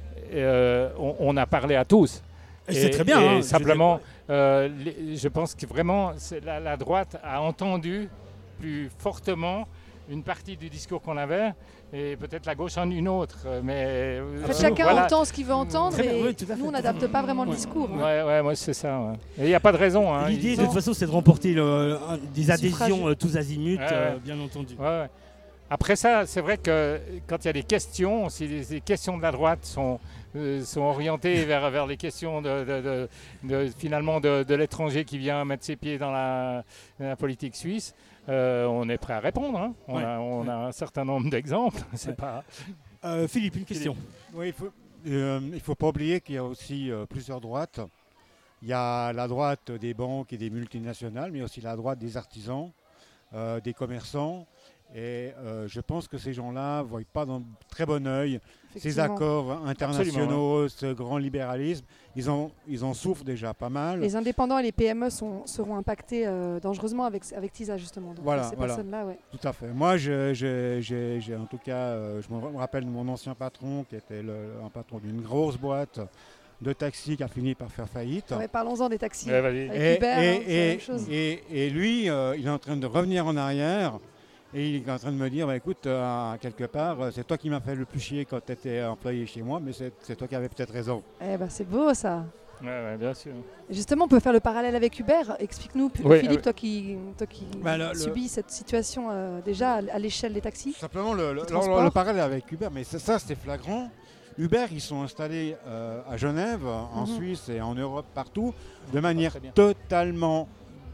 euh, on, on a parlé à tous. Et c'est très bien. et hein, je veux simplement, dire, euh, les- je pense que vraiment, c'est la, la droite a entendu plus fortement une partie du discours qu'on avait, et peut-être la gauche en une autre. Mais euh, En fait, Absolument. chacun voilà. entend ce qu'il veut entendre Très bien, et oui, tout à fait, nous, on tout à n'adapte pas vraiment le Ouais. discours. hein. Ouais, ouais, moi c'est ça. ouais. Et il n'y a pas de raison. hein. L'idée Ils de ont- toute façon c'est de remporter le- un- des Suffrage. adhésions euh, tous azimuts, Ouais, euh, ouais. bien entendu. Ouais, ouais. Après ça, c'est vrai que quand il y a des questions, si les, les questions de la droite sont, euh, sont orientées vers, vers les questions de, de- de- de- finalement de, de l'étranger qui vient mettre ses pieds dans la, la politique suisse, euh, on est prêt à répondre. hein. On, Ouais. a, on a un certain nombre d'exemples. C'est Ouais. pas... Euh, Philippe, une question. Oui, il faut, euh, il faut pas oublier qu'il y a aussi euh, plusieurs droites. Il y a la droite des banques et des multinationales, mais aussi la droite des artisans, euh, des commerçants. Et euh, je pense que ces gens-là ne voient pas d'un très bon œil ces Effectivement. accords internationaux, ce grand libéralisme. Ils en, ils en souffrent déjà pas mal. Les indépendants et les P M E sont- seront impactés euh, dangereusement avec, avec TISA, justement. Donc, Voilà, ces voilà. personnes-là, ouais. Tout à fait. Moi, je- je- j'ai j'ai en tout cas, euh, je me rappelle de mon ancien patron, qui était le- un patron d'une grosse boîte de taxi qui a fini par faire faillite. Ouais, parlons-en des taxis. Ouais, vas-y. Avec Uber, hein, c'est la et, même chose. et- et lui, euh, il est en train de revenir en arrière et il est en train de me dire, bah, écoute, euh, quelque part, euh, c'est toi qui m'as fait le plus chier quand tu étais employé chez moi, mais c'est c'est toi qui avais peut-être raison. Eh ben, c'est beau, ça. Ouais, ouais, bien sûr. Justement, on peut faire le parallèle avec Uber. Explique-nous, P- Oui, Philippe, oui. toi qui, toi qui Bah, le- le- subis cette situation euh, déjà à, à l'échelle des taxis. Simplement, le, le, Le transport. le- le parallèle avec Uber, mais ça, ça, c'était flagrant. Uber, ils sont installés euh, à Genève, en Mhm. Suisse et en Europe, partout, de manière très bien. totalement,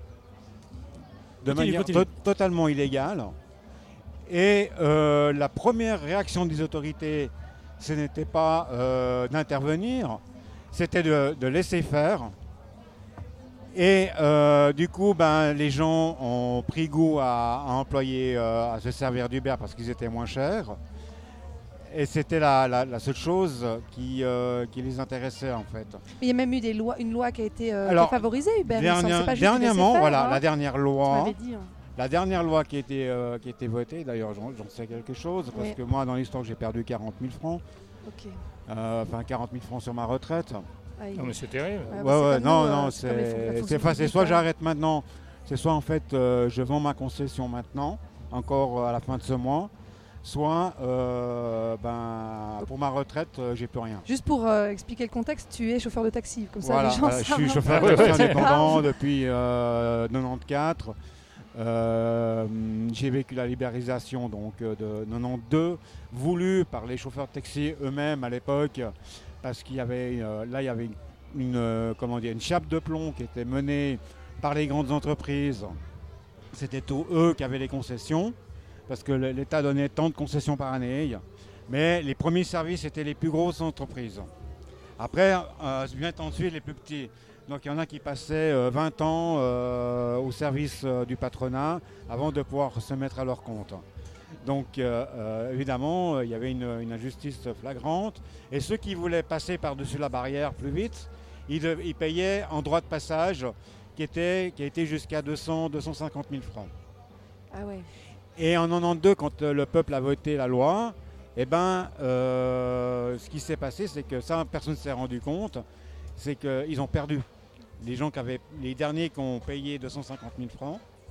de Continue, manière continue. to- totalement illégale. Et euh, la première réaction des autorités, ce n'était pas euh, d'intervenir, c'était de, de laisser faire. Et euh, du coup, ben, les gens ont pris goût à, à employer, euh, à se servir d'Uber parce qu'ils étaient moins chers. Et c'était la, la- la seule chose qui, euh, qui les intéressait en fait. Mais il y a même eu des lois, une loi qui a été euh, Alors, qui a favorisé Uber. il me semble. Dernière- C'est pas juste du dernièrement, laisser-faire, voilà, hein. la dernière Tu loi, m'avais dit. hein. la dernière loi qui a été, euh, qui a été votée, d'ailleurs j'en, j'en sais quelque chose, parce Oui. que moi dans l'histoire j'ai perdu quarante mille francs, Ok. euh, enfin quarante mille francs sur ma retraite. Aïe. Non, mais c'est terrible. Ouais, Ouais, bah, c'est ouais, comme non, nous, non, euh, c'est comme les fon- la c'est, fonction c'est, enfin, c'est publique, soit hein. j'arrête maintenant, c'est soit en fait euh, je vends ma concession maintenant, encore euh, à la fin de ce mois, soit euh, ben, pour ma retraite, euh, j'ai plus rien. Juste pour euh, expliquer le contexte, tu es chauffeur de taxi, comme ça Voilà, les gens voilà, je savent. suis un chauffeur peu. de taxi Ouais, ouais, indépendant depuis euh, quatre-vingt-quatorze. Euh, j'ai vécu la libéralisation donc euh, de quatre-vingt-douze, voulue par les chauffeurs de taxi eux-mêmes à l'époque, parce qu'il y avait euh, là il y avait une, une, euh, comment dire, une chape de plomb qui était menée par les grandes entreprises. C'était tout eux qui avaient les concessions, parce que le- l'État donnait tant de concessions par année. Mais les premiers services étaient les plus grosses entreprises. Après, euh, vient ensuite les plus petits. Donc il y en a qui passaient euh, vingt ans euh, au service euh, du patronat avant de pouvoir se mettre à leur compte. Donc euh, euh, évidemment, euh, il y avait une, une injustice flagrante. Et ceux qui voulaient passer par-dessus la barrière plus vite, ils, dev- ils payaient en droit de passage qui, était, qui a été jusqu'à deux cents à deux cent cinquante mille francs. Ah ouais. Et en quatre-vingt-douze, quand euh, le peuple a voté la loi, eh ben, euh, ce qui s'est passé, c'est que ça, personne ne s'est rendu compte, c'est qu'ils ont perdu. Les gens qui avaient, les derniers qui ont payé deux cent cinquante mille francs,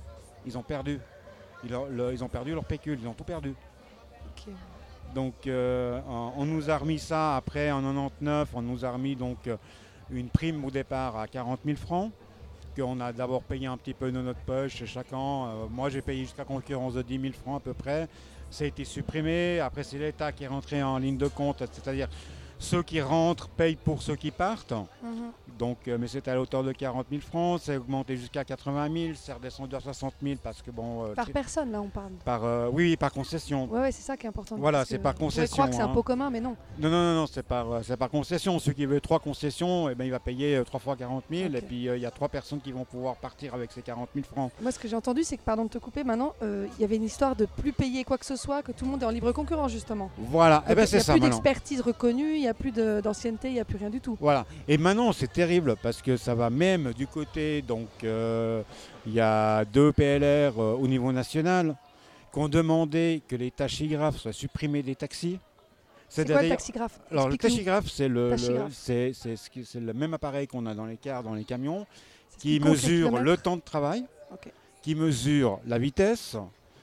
ils ont perdu. Ils ont, le, ils ont perdu leur pécule, ils ont tout perdu. Ok. Donc euh, on, on nous a remis ça après en quatre-vingt-dix-neuf, on nous a remis donc euh, une prime au départ à quarante mille francs, qu'on a d'abord payé un petit peu de notre poche chaque an. Euh, moi j'ai payé jusqu'à concurrence de dix mille francs à peu près. Ça a été supprimé, après c'est l'État qui est rentré en ligne de compte, c'est-à-dire ceux qui rentrent payent pour ceux qui partent. Mm-hmm. Donc, euh, mais c'était à la hauteur de quarante mille francs, c'est augmenté jusqu'à quatre-vingt mille, c'est redescendu à soixante mille parce que bon... Euh, Par personne, là, on parle. Par, euh, oui, par concession. Ouais, ouais, c'est ça qui est important. Voilà, parce c'est que par on pourrait concession, croire que c'est un hein. pot commun, mais non. Non, non, non, non, c'est par, euh, c'est par concession. Celui qui veut trois concessions, eh ben, il va payer euh, trois fois quarante mille. Ok. Et puis, euh, il y a trois personnes qui vont pouvoir partir avec ces quarante mille francs. Moi, ce que j'ai entendu, c'est que, pardon de te couper, maintenant, euh, il y avait une histoire de plus payer quoi que ce soit, que tout le monde est en libre concurrence, justement. Voilà, eh ben, Donc, c'est ça il n'y a plus maintenant. d'expertise reconnue, il n'y a plus de- d'ancienneté, il n'y a plus rien du tout. Voilà. Et maintenant, c'est terrible parce que ça va même du côté, donc, euh, il y a deux P L R euh, au niveau national qui ont demandé que les tachygraphes soient supprimés des taxis. C'est quoi le d'ailleurs- taxigraphe? Alors, le Explique-nous. tachygraphe, c'est le, le- Tachygraphe. c'est, c'est ce qui- c'est le même appareil qu'on a dans les cars, dans les camions, C'est ce qui compte les mesure kilomètres. le temps de travail, Ok. qui mesure la vitesse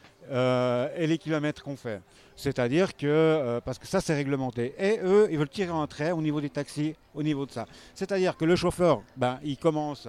euh, et les kilomètres qu'on fait. C'est-à-dire que, euh, parce que ça c'est réglementé, et eux, ils veulent tirer un trait au niveau des taxis, au niveau de ça. C'est-à-dire que le chauffeur, ben, il commence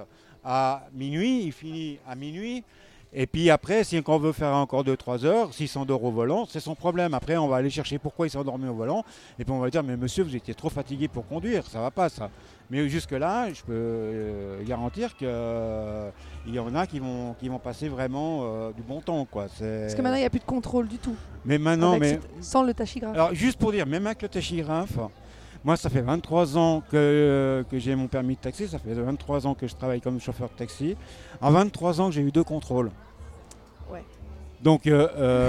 à minuit, il finit à minuit, et puis après, si on veut faire encore deux trois heures, s'il s'endort au volant, c'est son problème. Après, on va aller chercher pourquoi il s'est endormi au volant, et puis on va dire, mais monsieur, vous étiez trop fatigué pour conduire, ça va pas ça. Mais jusque-là, je peux euh, garantir qu'il euh, y en a qui vont, qui vont passer vraiment euh, du bon temps, quoi. C'est- Parce que maintenant, il n'y a plus de contrôle du tout. Mais maintenant, avec mais... cette- Sans le tachygraphe. Alors, juste pour dire, même avec le tachygraphe, moi, ça fait vingt-trois ans que, que j'ai mon permis de taxi, ça fait vingt-trois ans que je travaille comme chauffeur de taxi. En vingt-trois ans, j'ai eu deux contrôles. Ouais. Donc, euh,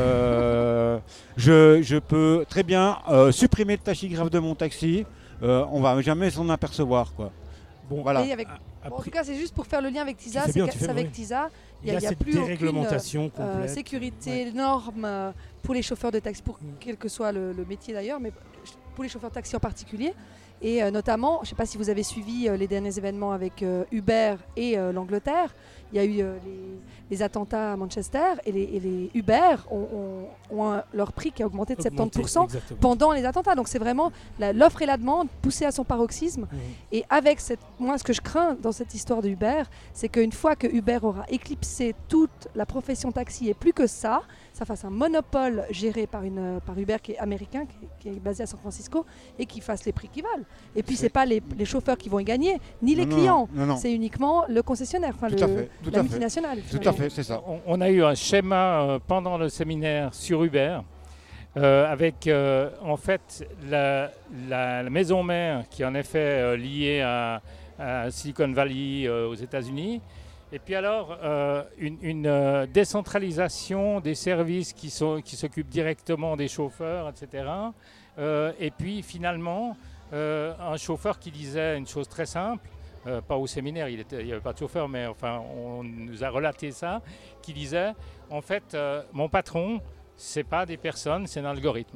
euh, je, je peux très bien euh, supprimer le tachygraphe de mon taxi. Euh, on va jamais s'en apercevoir, quoi. Bon, Voilà. Et avec- a- Bon, en après, tout cas, c'est juste pour faire le lien avec TISA. Tu fais C'est bien, que- tu fais c'est avec bien. TISA, il y a, il y a cette plus aucune, déréglementation euh, complète. sécurité, Ouais. normes euh, pour les chauffeurs de taxi, pour Mm. quel que soit le, le métier d'ailleurs, mais pour les chauffeurs de taxi en particulier. Et euh, notamment, je ne sais pas si vous avez suivi euh, les derniers événements avec euh, Uber et euh, l'Angleterre. Il y a eu euh, les, les attentats à Manchester et les, et les Uber ont, ont- ont un- leur prix qui a augmenté de Augmenté, soixante-dix pour cent exactement. pendant les attentats. Donc c'est vraiment la- l'offre et la demande poussées à son paroxysme. Mhm. Et avec cette, moi, ce que je crains dans cette histoire de Uber, c'est qu'une fois que Uber aura éclipsé toute la profession taxi et plus que ça, ça fasse un monopole géré par, une, par Uber qui est américain, qui, qui est basé à San Francisco, et qui fasse les prix qui valent. Et puis C'est- c'est pas les, les chauffeurs qui vont y gagner, ni les Non, non, clients. non, non. C'est uniquement le concessionnaire, enfin Tout le, à fait, tout la à fait. multinationale. Tout à finalement. fait, c'est ça. On, on a eu un schéma euh, pendant le séminaire sur Uber, euh, avec euh, en fait la, la- la maison mère qui est en effet euh, liée à, à Silicon Valley euh, aux États-Unis. Et puis alors, euh, une, une, euh, décentralisation des services qui, sont, qui s'occupent directement des chauffeurs, et cetera. Euh, et puis finalement, euh, un chauffeur qui disait une chose très simple, euh, pas au séminaire, il n'y avait pas de chauffeur, mais enfin, on nous a relaté ça, qui disait, en fait, euh, mon patron, c'est pas des personnes, c'est un algorithme.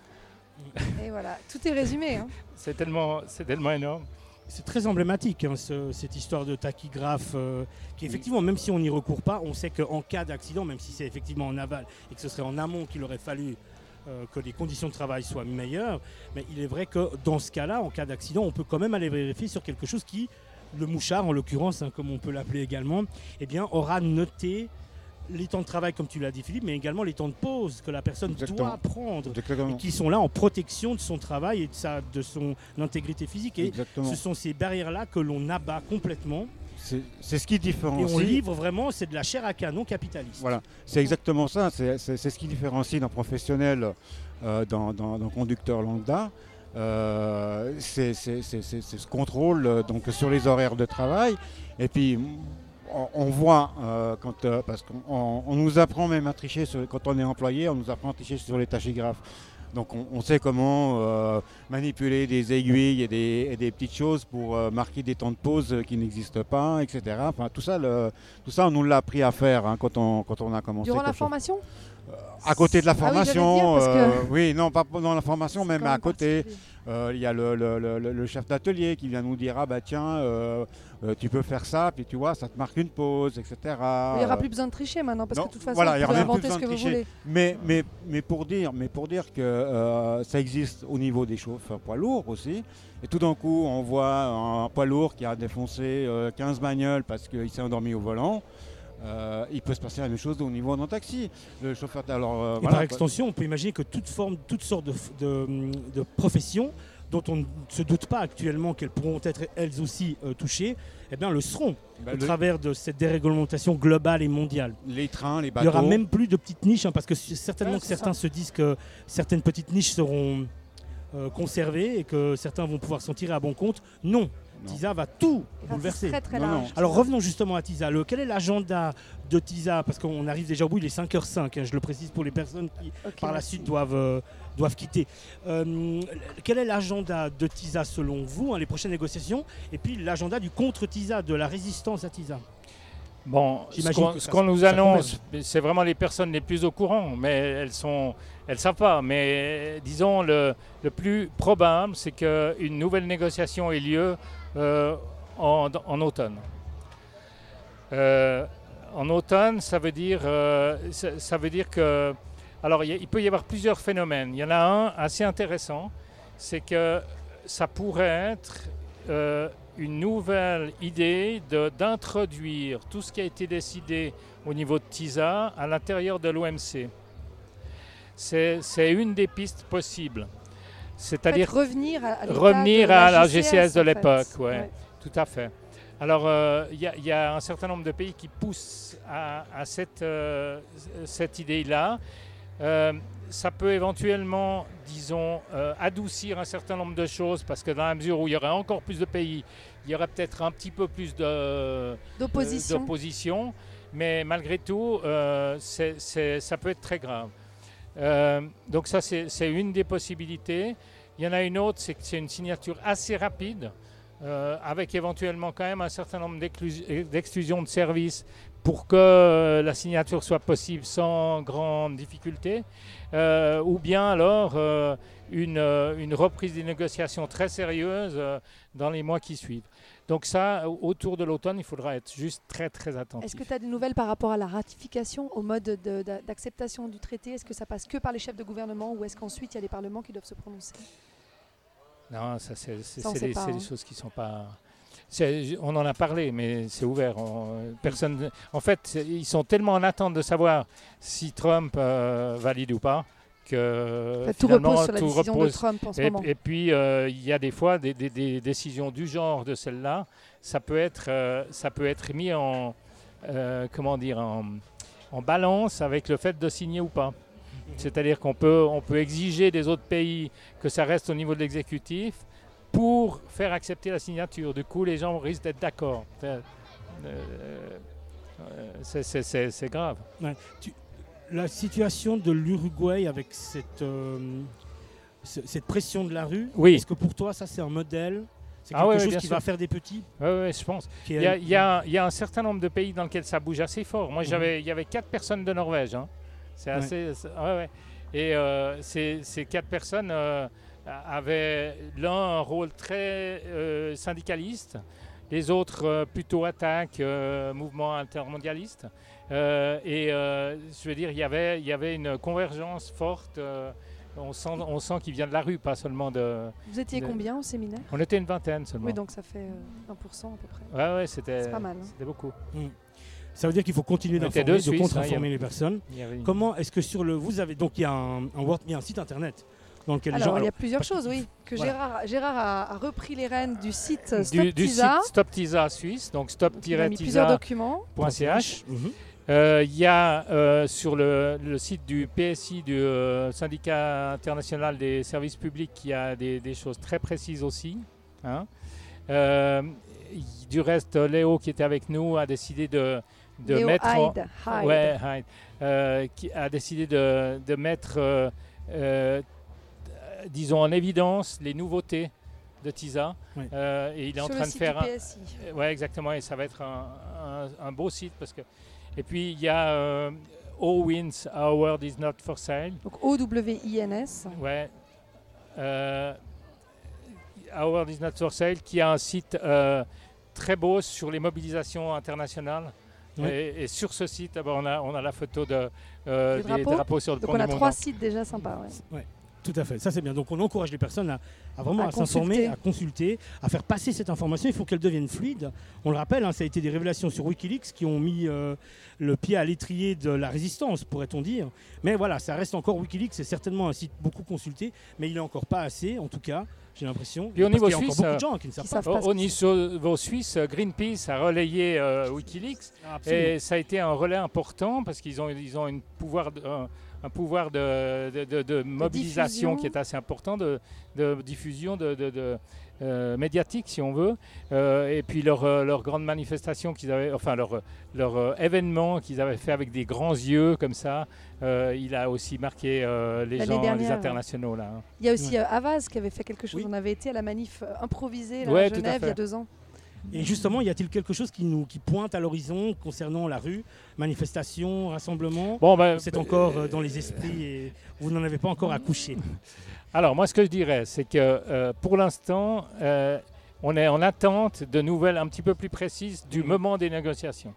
Et voilà, tout est résumé. hein. C'est tellement, c'est tellement énorme. C'est très emblématique, hein, ce- cette histoire de tachygraphe, euh, qui effectivement, même si on n'y recourt pas, on sait qu'en cas d'accident, même si c'est effectivement en aval et que ce serait en amont qu'il aurait fallu euh, que les conditions de travail soient meilleures, mais il est vrai que dans ce cas-là, en cas d'accident, on peut quand même aller vérifier sur quelque chose qui, le mouchard en l'occurrence, hein, comme on peut l'appeler également, eh bien, aura noté les temps de travail, comme tu l'as dit Philippe, mais également les temps de pause que la personne Exactement. doit prendre. Exactement. Et qui sont là en protection de son travail et de, sa, de son intégrité physique. Et Exactement. ce sont ces barrières-là que l'on abat complètement C'est c'est ce qui et différencie. on livre vraiment, c'est de la chair à canon capitaliste. Voilà, c'est exactement ça. C'est c'est- c'est ce qui différencie d'un professionnel euh, d'un d'un- d'un conducteur lambda. Euh, c'est c'est- c'est- c'est- c'est ce contrôle euh, donc, sur les horaires de travail. Et puis, on, on voit, euh, quand, euh, parce qu'on on- on nous apprend même à tricher, sur- quand on est employé, on nous apprend à tricher sur les tachygraphes. Donc on, on sait comment euh, manipuler des aiguilles et des, et des petites choses pour euh, marquer des temps de pause euh, qui n'existent pas, et cetera. Enfin, tout ça, le- tout ça, on nous l'a appris à faire hein, quand, on, quand on a commencé. Durant la comme chauffeur. formation À côté de la Ah oui, j'allais formation, dire, parce que euh, oui, non, pas dans la formation, C'est même quand à même côté. particulier. Euh, Il y a le, le- le- le chef d'atelier qui vient nous dire ah bah tiens euh, euh, tu peux faire ça, puis tu vois ça te marque une pause, et cetera. Il n'y aura Euh, plus besoin de tricher maintenant, parce non, que de toute façon, voilà, il y vous aura pouvez même plus inventer ce besoin que de vous tricher. voulez. Mais, mais, mais, pour dire, mais pour dire que euh, ça existe au niveau des chauffeurs poids lourds aussi, et tout d'un coup on voit un poids lourd qui a défoncé euh, quinze bagnoles parce qu'il s'est endormi au volant. Euh, il peut se passer la même chose au niveau d'un taxi. Le chauffeur, alors, euh, Et voilà, par quoi. extension, on peut imaginer que toute forme, toutes sortes de, de, de professions dont on ne se doute pas actuellement qu'elles pourront être elles aussi euh, touchées, eh bien, le seront Bah, au le- travers de cette déréglementation globale et mondiale. les trains, les Il bateaux. n'y aura même plus de petites niches, hein, parce que c- certainement Ouais, que c'est certains se disent que certaines petites niches seront euh, conservées et que certains vont pouvoir s'en tirer à bon compte. Non, Non. TISA va tout Ah, bouleverser. c'est très très Non, large. non. Alors revenons justement à TISA. Le- quel est l'agenda de TISA? Parce qu'on arrive déjà au bout, il est cinq heures zéro cinq, hein, je le précise pour les personnes qui Ok, par la merci. suite doivent, euh, doivent quitter. Euh, quel est l'agenda de TISA selon vous, hein, les prochaines négociations, et puis l'agenda du contre-TISA, de la résistance à TISA? Bon, ce J'imagine qu'on que ce ça- qu'on nous ça annonce, c'est vraiment les personnes les plus au courant, mais elles sont, elles savent pas. Mais disons, le, le plus probable, c'est qu'une nouvelle négociation ait lieu euh, en, en automne. Euh, en automne, ça veut dire, euh, ça, ça veut dire que, alors il, y a- il peut y avoir plusieurs phénomènes. Il y en a un assez intéressant, c'est que ça pourrait être euh, une nouvelle idée de- d'introduire tout ce qui a été décidé au niveau de TISA à l'intérieur de l'O M C. C'est c'est une des pistes possibles. En fait, C'est-à-dire revenir à, à l'état revenir de à la G G C S de en fait. l'époque, ouais. Tout à fait. Alors, euh, il y, a- il y a un certain nombre de pays qui poussent à, à cette, euh, cette idée-là. Euh, ça peut éventuellement, disons, euh, adoucir un certain nombre de choses, parce que dans la mesure où il y aurait encore plus de pays, il y aurait peut-être un petit peu plus de, euh, D'opposition. d'opposition, mais malgré tout, euh, c'est- c'est- ça peut être très grave. Euh, donc ça, c'est c'est une des possibilités. Il y en a une autre, c'est que c'est une signature assez rapide, euh, avec éventuellement quand même un certain nombre d'exclus- d'exclusions de services pour que euh, la signature soit possible sans grande difficulté, euh, ou bien alors euh, une, euh, une reprise des négociations très sérieuse euh, dans les mois qui suivent. Donc ça, au- autour de l'automne, il faudra être juste très très attentif. Est-ce que tu as des nouvelles par rapport à la ratification, au mode de- de- d'acceptation du traité? Est-ce que ça passe que par les chefs de gouvernement, ou est-ce qu'ensuite il y a les parlements qui doivent se prononcer? Non, ça c'est c'est- Ça, on c'est sait des, pas, c'est hein. des choses qui sont pas. c'est- On en a parlé, mais c'est ouvert. On- personne. En fait, c'est- ils sont tellement en attente de savoir si Trump euh, valide ou pas que En fait, tout finalement, repose sur la tout décision de repose. Trump en ce Et, moment. et puis euh, il y a des fois des, des- des décisions du genre de celle-là. Ça peut être, euh, ça peut être mis en, euh, comment dire, en, en balance avec le fait de signer ou pas. C'est-à-dire qu'on peut, on peut exiger des autres pays que ça reste au niveau de l'exécutif pour faire accepter la signature. Du coup, les gens risquent d'être d'accord. Enfin, euh, euh, c'est- c'est- c'est c'est grave. La situation de l'Uruguay avec cette, euh, ce- cette pression de la rue, Oui. est-ce que pour toi ça c'est un modèle? C'est Ah quelque ouais, ouais, chose bien qui sûr. va faire des petits? Oui, ouais, je pense. qui Il y, a, a- il y a- il y a un certain nombre de pays dans lesquels ça bouge assez fort. Moi, Mhm. j'avais, il y avait quatre personnes de Norvège. hein. C'est Ouais. assez. c'est- ouais, ouais. Et euh, ces, ces quatre personnes euh, avaient l'un un rôle très euh, syndicaliste, les autres euh, plutôt attaque, euh, mouvement intermondialiste. Euh, et euh, je veux dire, il y avait, il y avait une convergence forte. euh, on sent, on sent qu'il vient de la rue, pas seulement de. Vous étiez de- combien au séminaire? On était une vingtaine seulement. Oui, donc ça fait euh, un pour cent à peu près. Ouais, ouais, c'était, C'est pas mal, hein. c'était beaucoup. Ça veut dire qu'il faut continuer On était d'informer, deux de Suisses, contre-informer hein, il y les personnes. Il y avait une- Comment est-ce que sur le... Vous avez donc il y a un, un, Word- il y a un site internet dans lequel les gens... Alors, il y a alors, plusieurs parce que- choses, oui. Que Voilà. Gérard, Gérard a, a repris les rênes du site euh, Stop du, du Tisa. site Stop TISA Suisse, donc Donc, il a mis plusieurs stop-tisa point documents. c h. Mhm. Euh, Il y a euh, sur le, le site du P S I, du euh, syndicat international des services publics, qui a des, des choses très précises aussi. hein. Euh, y- du reste, Léo, qui était avec nous, a décidé de, de Léo mettre... en- Hyde. Hyde. Ouais, Hyde. Euh, qui a décidé de, de mettre, euh, euh, disons, en évidence les nouveautés de TISA. Ouais. Euh, et il est en Sur train le de site faire du un, P S I. oui, exactement, et ça va être un, un- un beau site parce que. Et puis il y a euh, All Winds, Our World is Not for Sale. Donc O W I N S. Ouais. Euh, Our World is Not for Sale, qui a un site euh, très beau sur les mobilisations internationales. Oui. Et, et sur ce site, eh ben, on, a, on a la photo de, euh, Des des drapeaux. drapeaux sur le Donc pont on a du trois Mont-Blanc. sites déjà sympas. Ouais. Tout à fait, ça c'est bien. Donc on encourage les personnes à, à vraiment À à s'informer, consulter. à consulter, à faire passer cette information. Il faut qu'elle devienne fluide. On le rappelle, hein, ça a été des révélations sur Wikileaks qui ont mis euh, le pied à l'étrier de la résistance, pourrait-on dire. Mais voilà, ça reste encore Wikileaks, c'est certainement un site beaucoup consulté, mais il n'est encore pas assez, en tout cas, j'ai l'impression. Puis au Parce niveau qu'il y a encore suisse, beaucoup de gens qui ne savent qui pas. savent pas ce Au, au que niveau suisse, Greenpeace a relayé euh, Wikileaks. Absolument. Et ça a été un relais important parce qu'ils ont, ils ont une pouvoir de, un, un pouvoir de, de, de, de mobilisation diffusion. qui est assez important, de, de diffusion de, de, de, euh, médiatique si on veut. Euh, et puis leur, euh, leur grande manifestation qu'ils avaient, enfin leur, leur euh, événement qu'ils avaient fait avec des grands yeux comme ça, euh, il a aussi marqué euh, les L'année gens, dernière, les ouais. internationaux là. hein. Il y a aussi euh, Havas qui avait fait quelque chose. Oui. On avait été à la manif euh, improvisée là, Ouais, à tout à Genève il y a fait. deux ans. Et justement, y a-t-il quelque chose qui nous qui pointe à l'horizon concernant la rue, manifestation, rassemblement? Bon, ben, C'est encore euh, dans les esprits et vous n'en avez pas encore accouché. Alors, moi, ce que je dirais, c'est que euh, pour l'instant, euh, on est en attente de nouvelles un petit peu plus précises du Mhm. moment des négociations.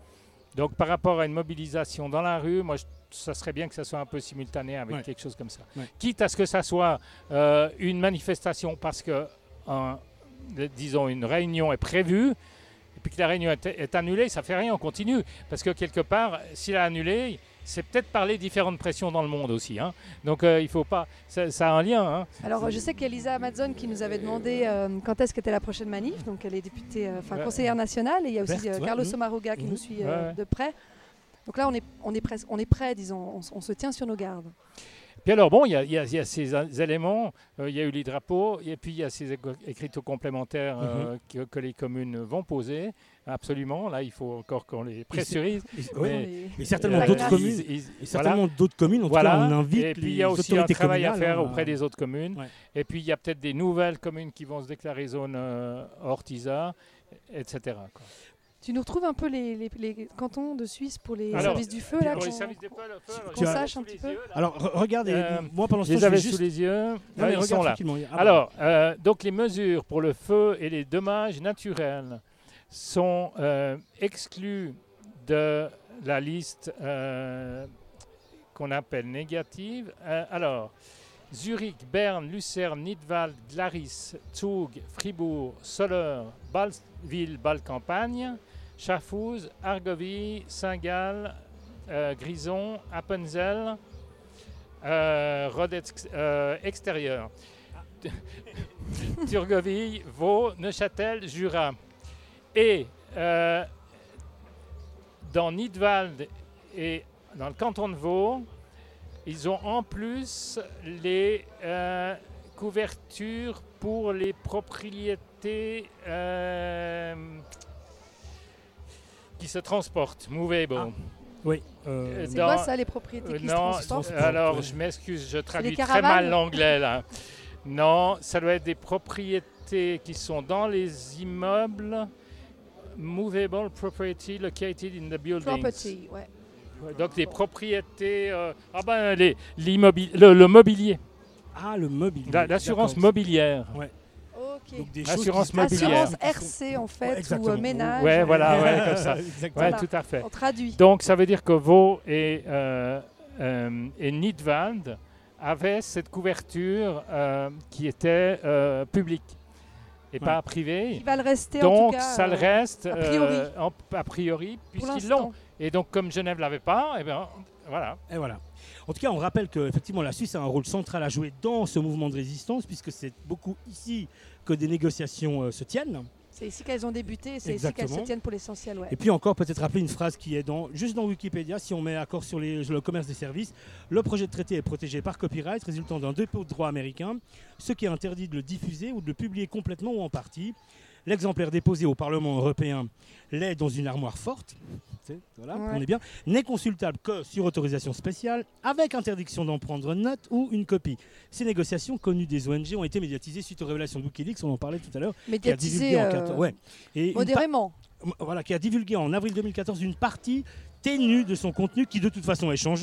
Donc, par rapport à une mobilisation dans la rue, moi, je- ça serait bien que ça soit un peu simultané avec Ouais. quelque chose comme ça. Ouais. Quitte à ce que ça soit euh, une manifestation parce que, un- le- disons, une réunion est prévue, et puis que la réunion est, est annulée, ça fait rien, on continue. Parce que quelque part, s'il a annulé, c'est peut-être par les différentes pressions dans le monde aussi. hein. Donc, euh, il faut pas. Ça, ça a un lien. hein. Alors euh, je sais qu'il y a Lisa Amazon qui nous avait demandé euh, quand est-ce qu'était la prochaine manif. Donc elle est députée, euh, enfin Ouais. conseillère nationale. Et il y a aussi Berthe, euh, ouais, Carlos mhm. Omaruga qui Mhm. nous suit Ouais, euh, ouais. de près. Donc là on est, on est, presque, on est prêt, disons. On, s- on se tient sur nos gardes. Puis alors, bon, il y, a- il y a- il y a ces a- éléments, euh, il y a eu les drapeaux, et puis il y a ces éco- écriteaux complémentaires euh, que, que les communes vont poser. Absolument, là, il faut encore qu'on les pressurise. Et, Mais- ouais, Les- et certainement La d'autres classe. communes. Ils- ils- Et voilà. certainement d'autres communes. En Voilà. tout cas, on invite Et puis les il y a aussi un autorités travail à communales, faire hein, auprès des autres communes. Ouais. Et puis il y a peut-être des nouvelles communes qui vont se déclarer zone euh, hors T I S A, et cetera quoi. Tu nous retrouves un peu les, les- les cantons de Suisse pour les Alors, services du feu là Pour les qu'on- services des feux, le feu, alors, qu'on je les sache ai un sous petit les peu. yeux, là. Alors re- regardez, Euh, moi pendant ce Je temps, les je vais avais juste. sous les yeux. Non, Ouais, mais ils regarde sont là. tranquillement. Ah, bah. Alors, euh, donc les mesures pour le feu et les dommages naturels sont euh, exclus de la liste euh, qu'on appelle négative. Euh, alors, Zurich, Berne, Lucerne, Nidwald, Glaris, Zug, Fribourg, Soleure, Bâle-Ville, Bâle-Campagne, Schaffhouse, Argovie, Saint-Gall, euh, Grison, Appenzell, euh, Rhodes ex- euh, extérieur, Turgovie, Vaud, Neuchâtel, Jura. Et euh, dans Nidwald et dans le canton de Vaud, ils ont en plus les euh, couvertures pour les propriétés euh, qui se transportent, movable. Oui. euh, Euh, C'est dans- quoi ça les propriétés Euh, qui non, se transportent transportent, alors ouais. je m'excuse, je traduis très caravanes mal l'anglais là. Non, ça doit être des propriétés qui sont dans les immeubles. Movable property located in the buildings. Property, ouais. Ouais, donc des propriétés. euh, ah ben les, l'immobilier, le, le mobilier, Ah, le mobilier. la- l'assurance D'accord. mobilière. Ok. Donc des Assurance choses qui- mobilière. Assurance R C en Ouais, fait ou exactement. euh, ménage. Ouais, voilà, ouais, comme ça. Exactement. Ouais, Voilà. tout à fait. On traduit. Donc ça veut dire que Vaud et, euh, euh, et Nidwald avaient cette couverture euh, qui était euh, publique et Ouais. pas privée. Il va le rester en Donc tout cas. ça le euh, reste a priori. euh, en- a priori pour puisqu'ils l'instant. l'ont. Et donc comme Genève l'avait pas, et ben voilà. Et voilà. En tout cas, on rappelle que effectivement, la Suisse a un rôle central à jouer dans ce mouvement de résistance, puisque c'est beaucoup ici que des négociations euh, se tiennent. C'est ici qu'elles ont débuté et c'est ici qu'elles se Exactement. tiennent pour l'essentiel. Ouais. Et puis encore, peut-être rappeler une phrase qui est dans, juste dans Wikipédia, si on met accord sur les- le commerce des services. Le projet de traité est protégé par copyright, résultant d'un dépôt de droit américain, ce qui est interdit de le diffuser ou de le publier complètement ou en partie. L'exemplaire déposé au Parlement européen l'est dans une armoire forte, c'est- voilà, Ouais. on est bien, n'est consultable que sur autorisation spéciale, avec interdiction d'en prendre note ou une copie. Ces négociations connues des O N G ont été médiatisées suite aux révélations de Wikileaks, on en parlait tout à l'heure, qui a Médiatisé divulgué en euh, quatorze ouais. Et une pa- modérément. voilà, qui a divulgué en avril deux mille quatorze une partie ténue de son contenu qui de toute façon est changeant.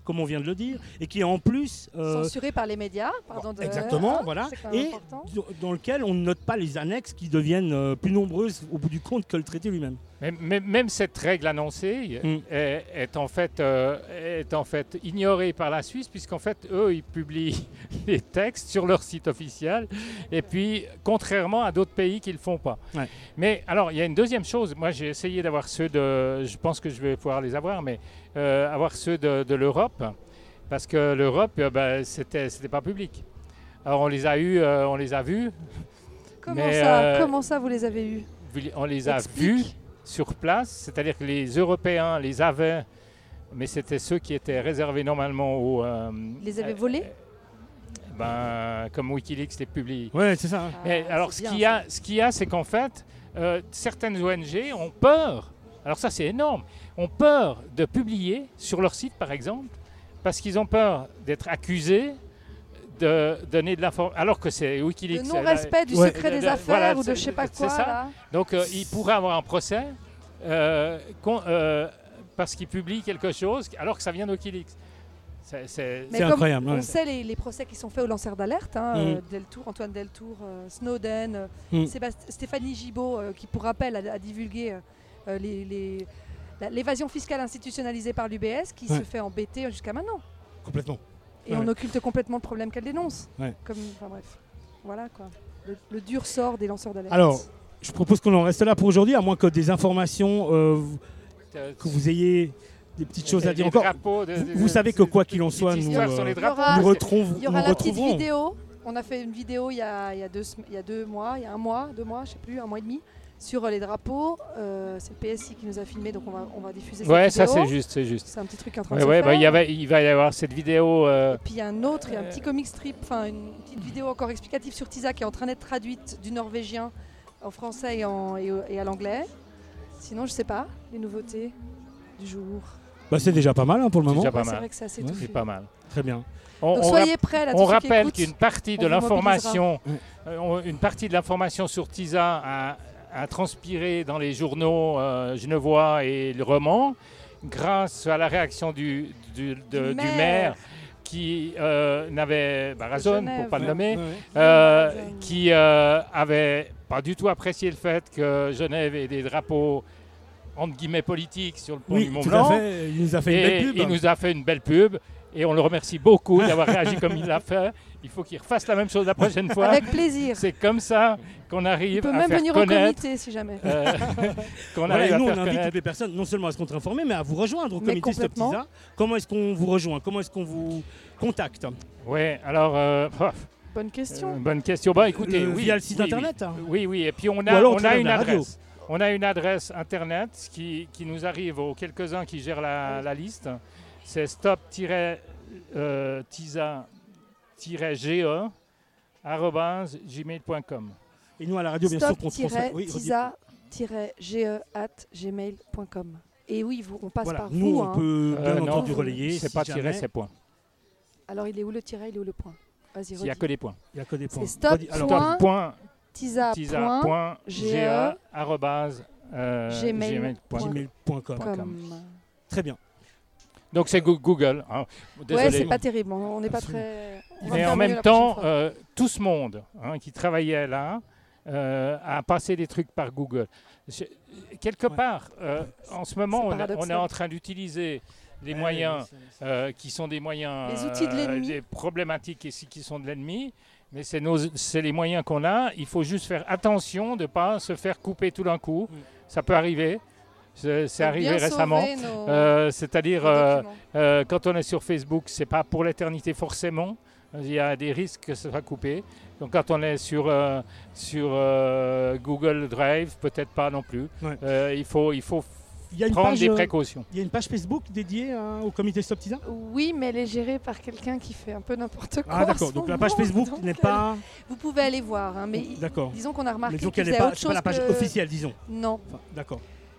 comme on vient de le dire, et qui est en plus euh, censuré par les médias, pardon. De... exactement, hein, voilà, c'est quand même et important. dans lequel on ne note pas les annexes qui deviennent euh, plus nombreuses au bout du compte que le traité lui-même. Mais, mais, même cette règle annoncée Mm. est, est, en fait, euh, est en fait ignorée par la Suisse, puisqu'en fait, eux, ils publient les textes sur leur site officiel, et puis, contrairement à d'autres pays qui ne le font pas. Ouais. Mais alors, il y a une deuxième chose. Moi, j'ai essayé d'avoir ceux de... Je pense que je vais pouvoir les avoir, mais euh, avoir ceux de, de l'Europe, parce que l'Europe, euh, ben, c'était, c'était pas public. Alors, on les a eus, euh, on les a vus. Comment mais, ça euh, Comment ça, vous les avez eus? On les a Explique. vus sur place, c'est-à-dire que les Européens les avaient, mais c'était ceux qui étaient réservés normalement aux... Euh, Les avez volés? euh, ben, comme Wikileaks les publie. Ouais, c'est ça. hein. Ah, Mais alors, c'est ce bien, qu'il y a, ce qu'il y a, c'est qu'en fait, euh, certaines O N G ont peur, alors ça c'est énorme, ont peur de publier sur leur site, par exemple, parce qu'ils ont peur d'être accusés de donner de l'information, alors que c'est Le Wikileaks. non-respect du Ouais. secret De- des de- affaires voilà, ou de c'est- je sais pas c'est quoi. ça. Là. Donc, euh, ils pourraient avoir un procès euh, con- euh, parce qu'ils publient quelque chose alors que ça vient de Wikileaks. C'est, c'est- Mais C'est comme incroyable, on ouais. sait les, les procès qui sont faits aux lanceurs d'alerte, hein, Mhm. euh, Deltour, Antoine Deltour, euh, Snowden, euh, Mhm. Sébast- Stéphanie Gibault, euh, qui pour rappel a, a divulgué euh, les, les- la- l'évasion fiscale institutionnalisée par l'U B S, qui Ouais. se fait embêter jusqu'à maintenant. Complètement. Et Ouais. on occulte complètement le problème qu'elle dénonce. Ouais. Comme, enfin bref, voilà quoi. Le, le dur sort des lanceurs d'alerte. Alors, je propose qu'on en reste là pour aujourd'hui, à moins que des informations, euh, vous- euh, que vous ayez des petites choses à les dire encore. drapeaux de- Vous- de- vous de- savez que quoi qu'il en les soit, petites nous, histoires euh, sur les Il y drapeaux. aura- nous, retrouvons, Il y aura nous la petite retrouverons. vidéo. On a fait une vidéo il y a, il y a deux, sem- il y a deux mois, il y a un mois, deux mois, je sais plus, un mois et demi, sur euh, les drapeaux. Euh, c'est le P S I qui nous a filmé, donc on va, on va diffuser Ouais, cette ça vidéo. c'est juste, c'est juste. C'est un petit truc qui est en train Ouais, de se ouais, faire. bah, il, y avait, il va y avoir cette vidéo. euh, Et puis il y a un autre, il y a un petit comic strip, enfin une petite vidéo encore explicative sur Tisa qui est en train d'être traduite du norvégien en français et, en, et, au- et à l'anglais. Sinon, je sais pas, les nouveautés du jour. Bah, c'est déjà pas mal hein, pour le C'est moment. déjà pas Ouais, c'est mal. vrai que c'est assez Ouais, touffu. C'est pas mal. Très bien. On, Donc on soyez prêts là. On tous ceux qui rappelle écoutent. qu'une partie de on vous l'information, euh, on- une partie de l'information sur Tisa a, a transpiré dans les journaux euh, genevois et le roman, grâce à la réaction du, du, de- Du du maire. maire qui euh, n'avait, Barazone, pour Genève. pas le Ouais. nommer, Ouais, ouais. euh, Barazone. qui euh, avait pas du tout apprécié le fait que Genève ait des drapeaux entre guillemets politiques sur le pont Oui, du Mont tout Blanc. à fait. Il nous a fait une Et belle pub. il nous a fait une belle pub et on le remercie beaucoup d'avoir réagi comme il l'a fait. Il faut qu'il refasse la même chose la prochaine fois. Avec plaisir. C'est comme ça qu'on Il arrive peut à même faire venir au connaître, comité si jamais. euh, qu'on Voilà, arrive et à nous, on faire invite connaître. toutes les personnes non seulement à se contre-informer, mais à vous rejoindre au Mais comité Stop complètement. Tisa. Comment est-ce qu'on vous rejoint? Comment est-ce qu'on vous contacte? Oui, alors euh, oh, Bonne question. euh, bonne question. Bah écoutez, Le- oui, via le site oui, internet, hein. Oui, oui, oui. Et puis on Ou a, alors au on a travers de une la radio. adresse. On a une adresse internet qui, qui nous arrive aux quelques-uns qui gèrent la, la liste. C'est stop-tisa-ge arobase gmail point com. Et nous, à la radio, bien sûr, qu'on transmet. Oui, redis- Stop-tisa-ge at gmail point com. Et oui, vous, on passe Voilà, par nous, vous. on hein. peut bien Euh, non, entendu relayer. C'est si pas jamais. tiret, c'est point. Alors, il est où le tiret, il est où le point? Vas-y, Il n'y a redis. que des points. Il n'y a que des points. C'est stop Redis- alors, point- Stop point tisa tisa point point ge ge arobase euh, gmail gmail point com. gmail point com. point com. Très bien. Donc c'est Go- Google. hein. Ouais, Désolé. c'est pas terrible. On on n'est pas Absolument. très. on va Mais faire en mieux même la temps, prochaine fois. euh, tout ce monde hein, qui travaillait là euh, a passé des trucs par Google. Je- quelque Ouais. part, euh, en ce moment, C'est on, a- on paradoxal. est en train d'utiliser les Ouais, moyens ouais, c'est- euh, qui sont des moyens Les outils de euh, l'ennemi. des problématiques et qui sont de l'ennemi. Mais c'est nos- c'est les moyens qu'on a. Il faut juste faire attention de ne pas se faire couper tout d'un coup. Mm. Ça peut arriver. C'est c'est Faut arrivé bien récemment. sauver nos- Euh, C'est-à-dire, nos euh, documents. euh, quand on est sur Facebook, c'est pas pour l'éternité forcément. Il y a des risques que ça soit coupé. Donc quand on est sur, euh, sur euh, Google Drive, peut-être pas non plus. Ouais. Euh, il faut, il faut Il y a une prendre page, des euh, précautions. Il y a une page Facebook dédiée hein, au comité Stop Tisa? Oui, mais elle est gérée par quelqu'un qui fait un peu n'importe quoi. Ah en d'accord, ce donc la moment, page Facebook donc, n'est euh, pas... Vous pouvez aller voir, hein, mais D'accord. disons qu'on a remarqué Mais donc qu'ils elle n'est faisaient pas, autre c'est pas chose la page que- officielle, disons. Non, Enfin, d'accord.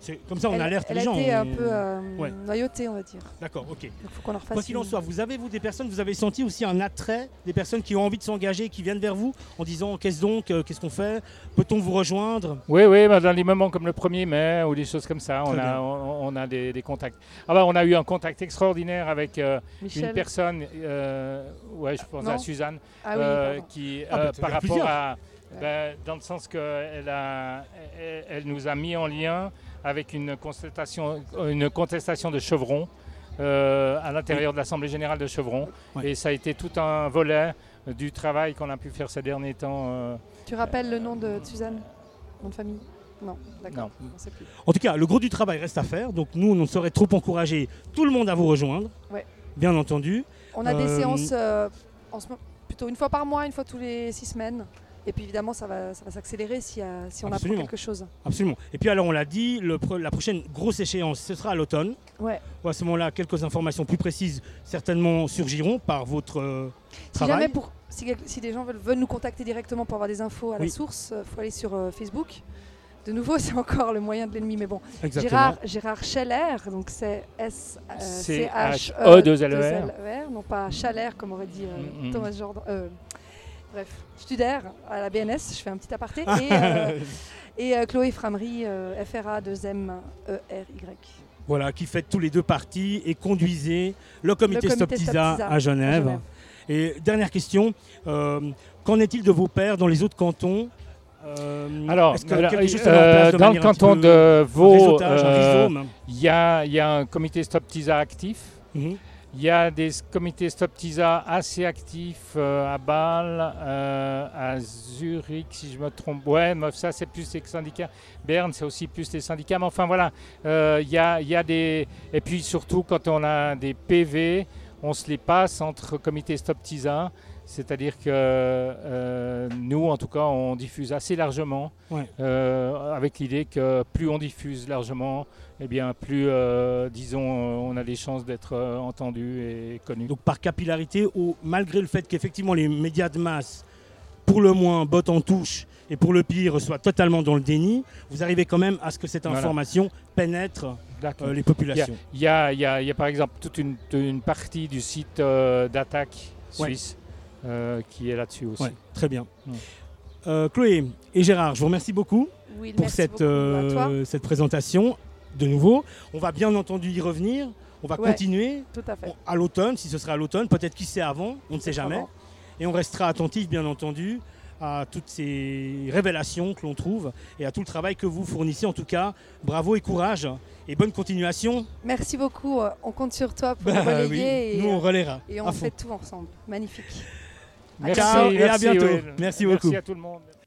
C'est comme ça, on elle, alerte elle les a gens. été on- un peu euh, Ouais. noyautée, on va dire. D'accord, ok. Donc il faut qu'on leur fasse Quoi qu'il en une- soit, vous avez vous des personnes, vous avez senti aussi un attrait des personnes qui ont envie de s'engager, qui viennent vers vous en disant qu'est-ce donc, euh, qu'est-ce qu'on fait, peut-on vous rejoindre? Oui, oui, bah, dans des moments comme le premier mai ou des choses comme ça, on Très a, bien. on, on a des, des contacts. Ah bah, on a eu un contact extraordinaire avec euh, Michel. une personne, euh, ouais, je pense Non. à Suzanne, Ah oui, euh, pardon. qui, Ah, euh, bah, tu veux par dire rapport plusieurs. à, Ouais. ben, dans le sens qu'elle a, elle, elle nous a mis en lien avec une contestation, une contestation de Chevron euh, à l'intérieur de l'Assemblée Générale de Chevron. Ouais. Et ça a été tout un volet euh, du travail qu'on a pu faire ces derniers temps. euh, Tu rappelles le nom de Suzanne? Nom de famille? Non, d'accord. Non. On sait plus. En tout cas, le gros du travail reste à faire. Donc nous, on ne saurait trop encourager tout le monde à vous rejoindre. Ouais. Bien entendu. On a des Euh, séances euh, en ce moment, plutôt une fois par mois, une fois tous les six semaines. Et puis évidemment, ça va, ça va s'accélérer si, euh, si on Absolument. apprend quelque chose. Absolument. Et puis alors, on l'a dit, le pro- la prochaine grosse échéance, ce sera à l'automne. Ouais. Bon, à ce moment-là, quelques informations plus précises certainement surgiront par votre euh, Si travail. jamais pour, si, quel- si des gens veulent, veulent nous contacter directement pour avoir des infos à Oui. la source, il faut aller sur euh, Facebook. De nouveau, c'est encore le moyen de l'ennemi, mais bon. Exactement. Gérard, Gérard Scheller, donc c'est S euh, C H C H E E deux L E R. R, non pas Chaler comme aurait dit euh, Mm, mm. Thomas Jordan. euh, bref, Studer à la B N S, je fais un petit aparté. Et, euh, et euh, Chloé Framery, euh, F R A deux M E R Y. Voilà, qui faites tous les deux parties et conduisez le comité, Le Stop comité Tisa Stop Tisa à Genève. à Genève. Et dernière question, euh, qu'en est-il de vos pairs dans les autres cantons? Euh, Alors, est-ce que voilà, quelque chose euh, se met en place de dans le manière un petit canton peu- de un Vaud, réseautage, un euh, rhizome? il y, a, il y a un comité Stop Tisa actif. Mhm. Il y a des comités Stop Tisa assez actifs euh, à Bâle, euh, à Zurich, si je me trompe. Ouais, mais ça, c'est plus les syndicats. Berne, c'est aussi plus les syndicats. Mais enfin, voilà, euh, il y, a, il y a des... Et puis, surtout, quand on a des P V, on se les passe entre comités Stop Tisa. C'est-à-dire que euh, nous, en tout cas, on diffuse assez largement, Ouais. euh, avec l'idée que plus on diffuse largement, eh bien, plus, euh, disons, euh, on a des chances d'être euh, entendu et connu. Donc par capillarité, au- malgré le fait qu'effectivement les médias de masse, pour le moins, bottent en touche et pour le pire, soient totalement dans le déni, vous arrivez quand même à ce que cette Voilà. information pénètre D'accord. euh, les Il y, a, populations. il, y a, il, y a, il y a par exemple toute une, une partie du site euh, d'attaque Ouais. suisse euh, qui est là-dessus aussi. Ouais, très bien. Ouais. Euh, Chloé et Gérard, je vous remercie beaucoup Oui, pour merci cette, beaucoup à toi. euh, cette présentation. De nouveau, on va bien entendu y revenir. On va Ouais. continuer Tout à fait. on- à l'automne, si ce sera à l'automne, peut-être qui sait avant, on ne sait jamais. Avant. Et on restera attentif, bien entendu, à toutes ces révélations que l'on trouve et à tout le travail que vous fournissez. En tout cas, bravo et courage et bonne continuation. Merci beaucoup. euh, On compte sur toi pour Bah relayer oui, et, nous on relaiera. et à on fond. fait tout ensemble. Magnifique. Merci, Ciao et à merci, bientôt. Will. Merci beaucoup. Merci à tout le monde.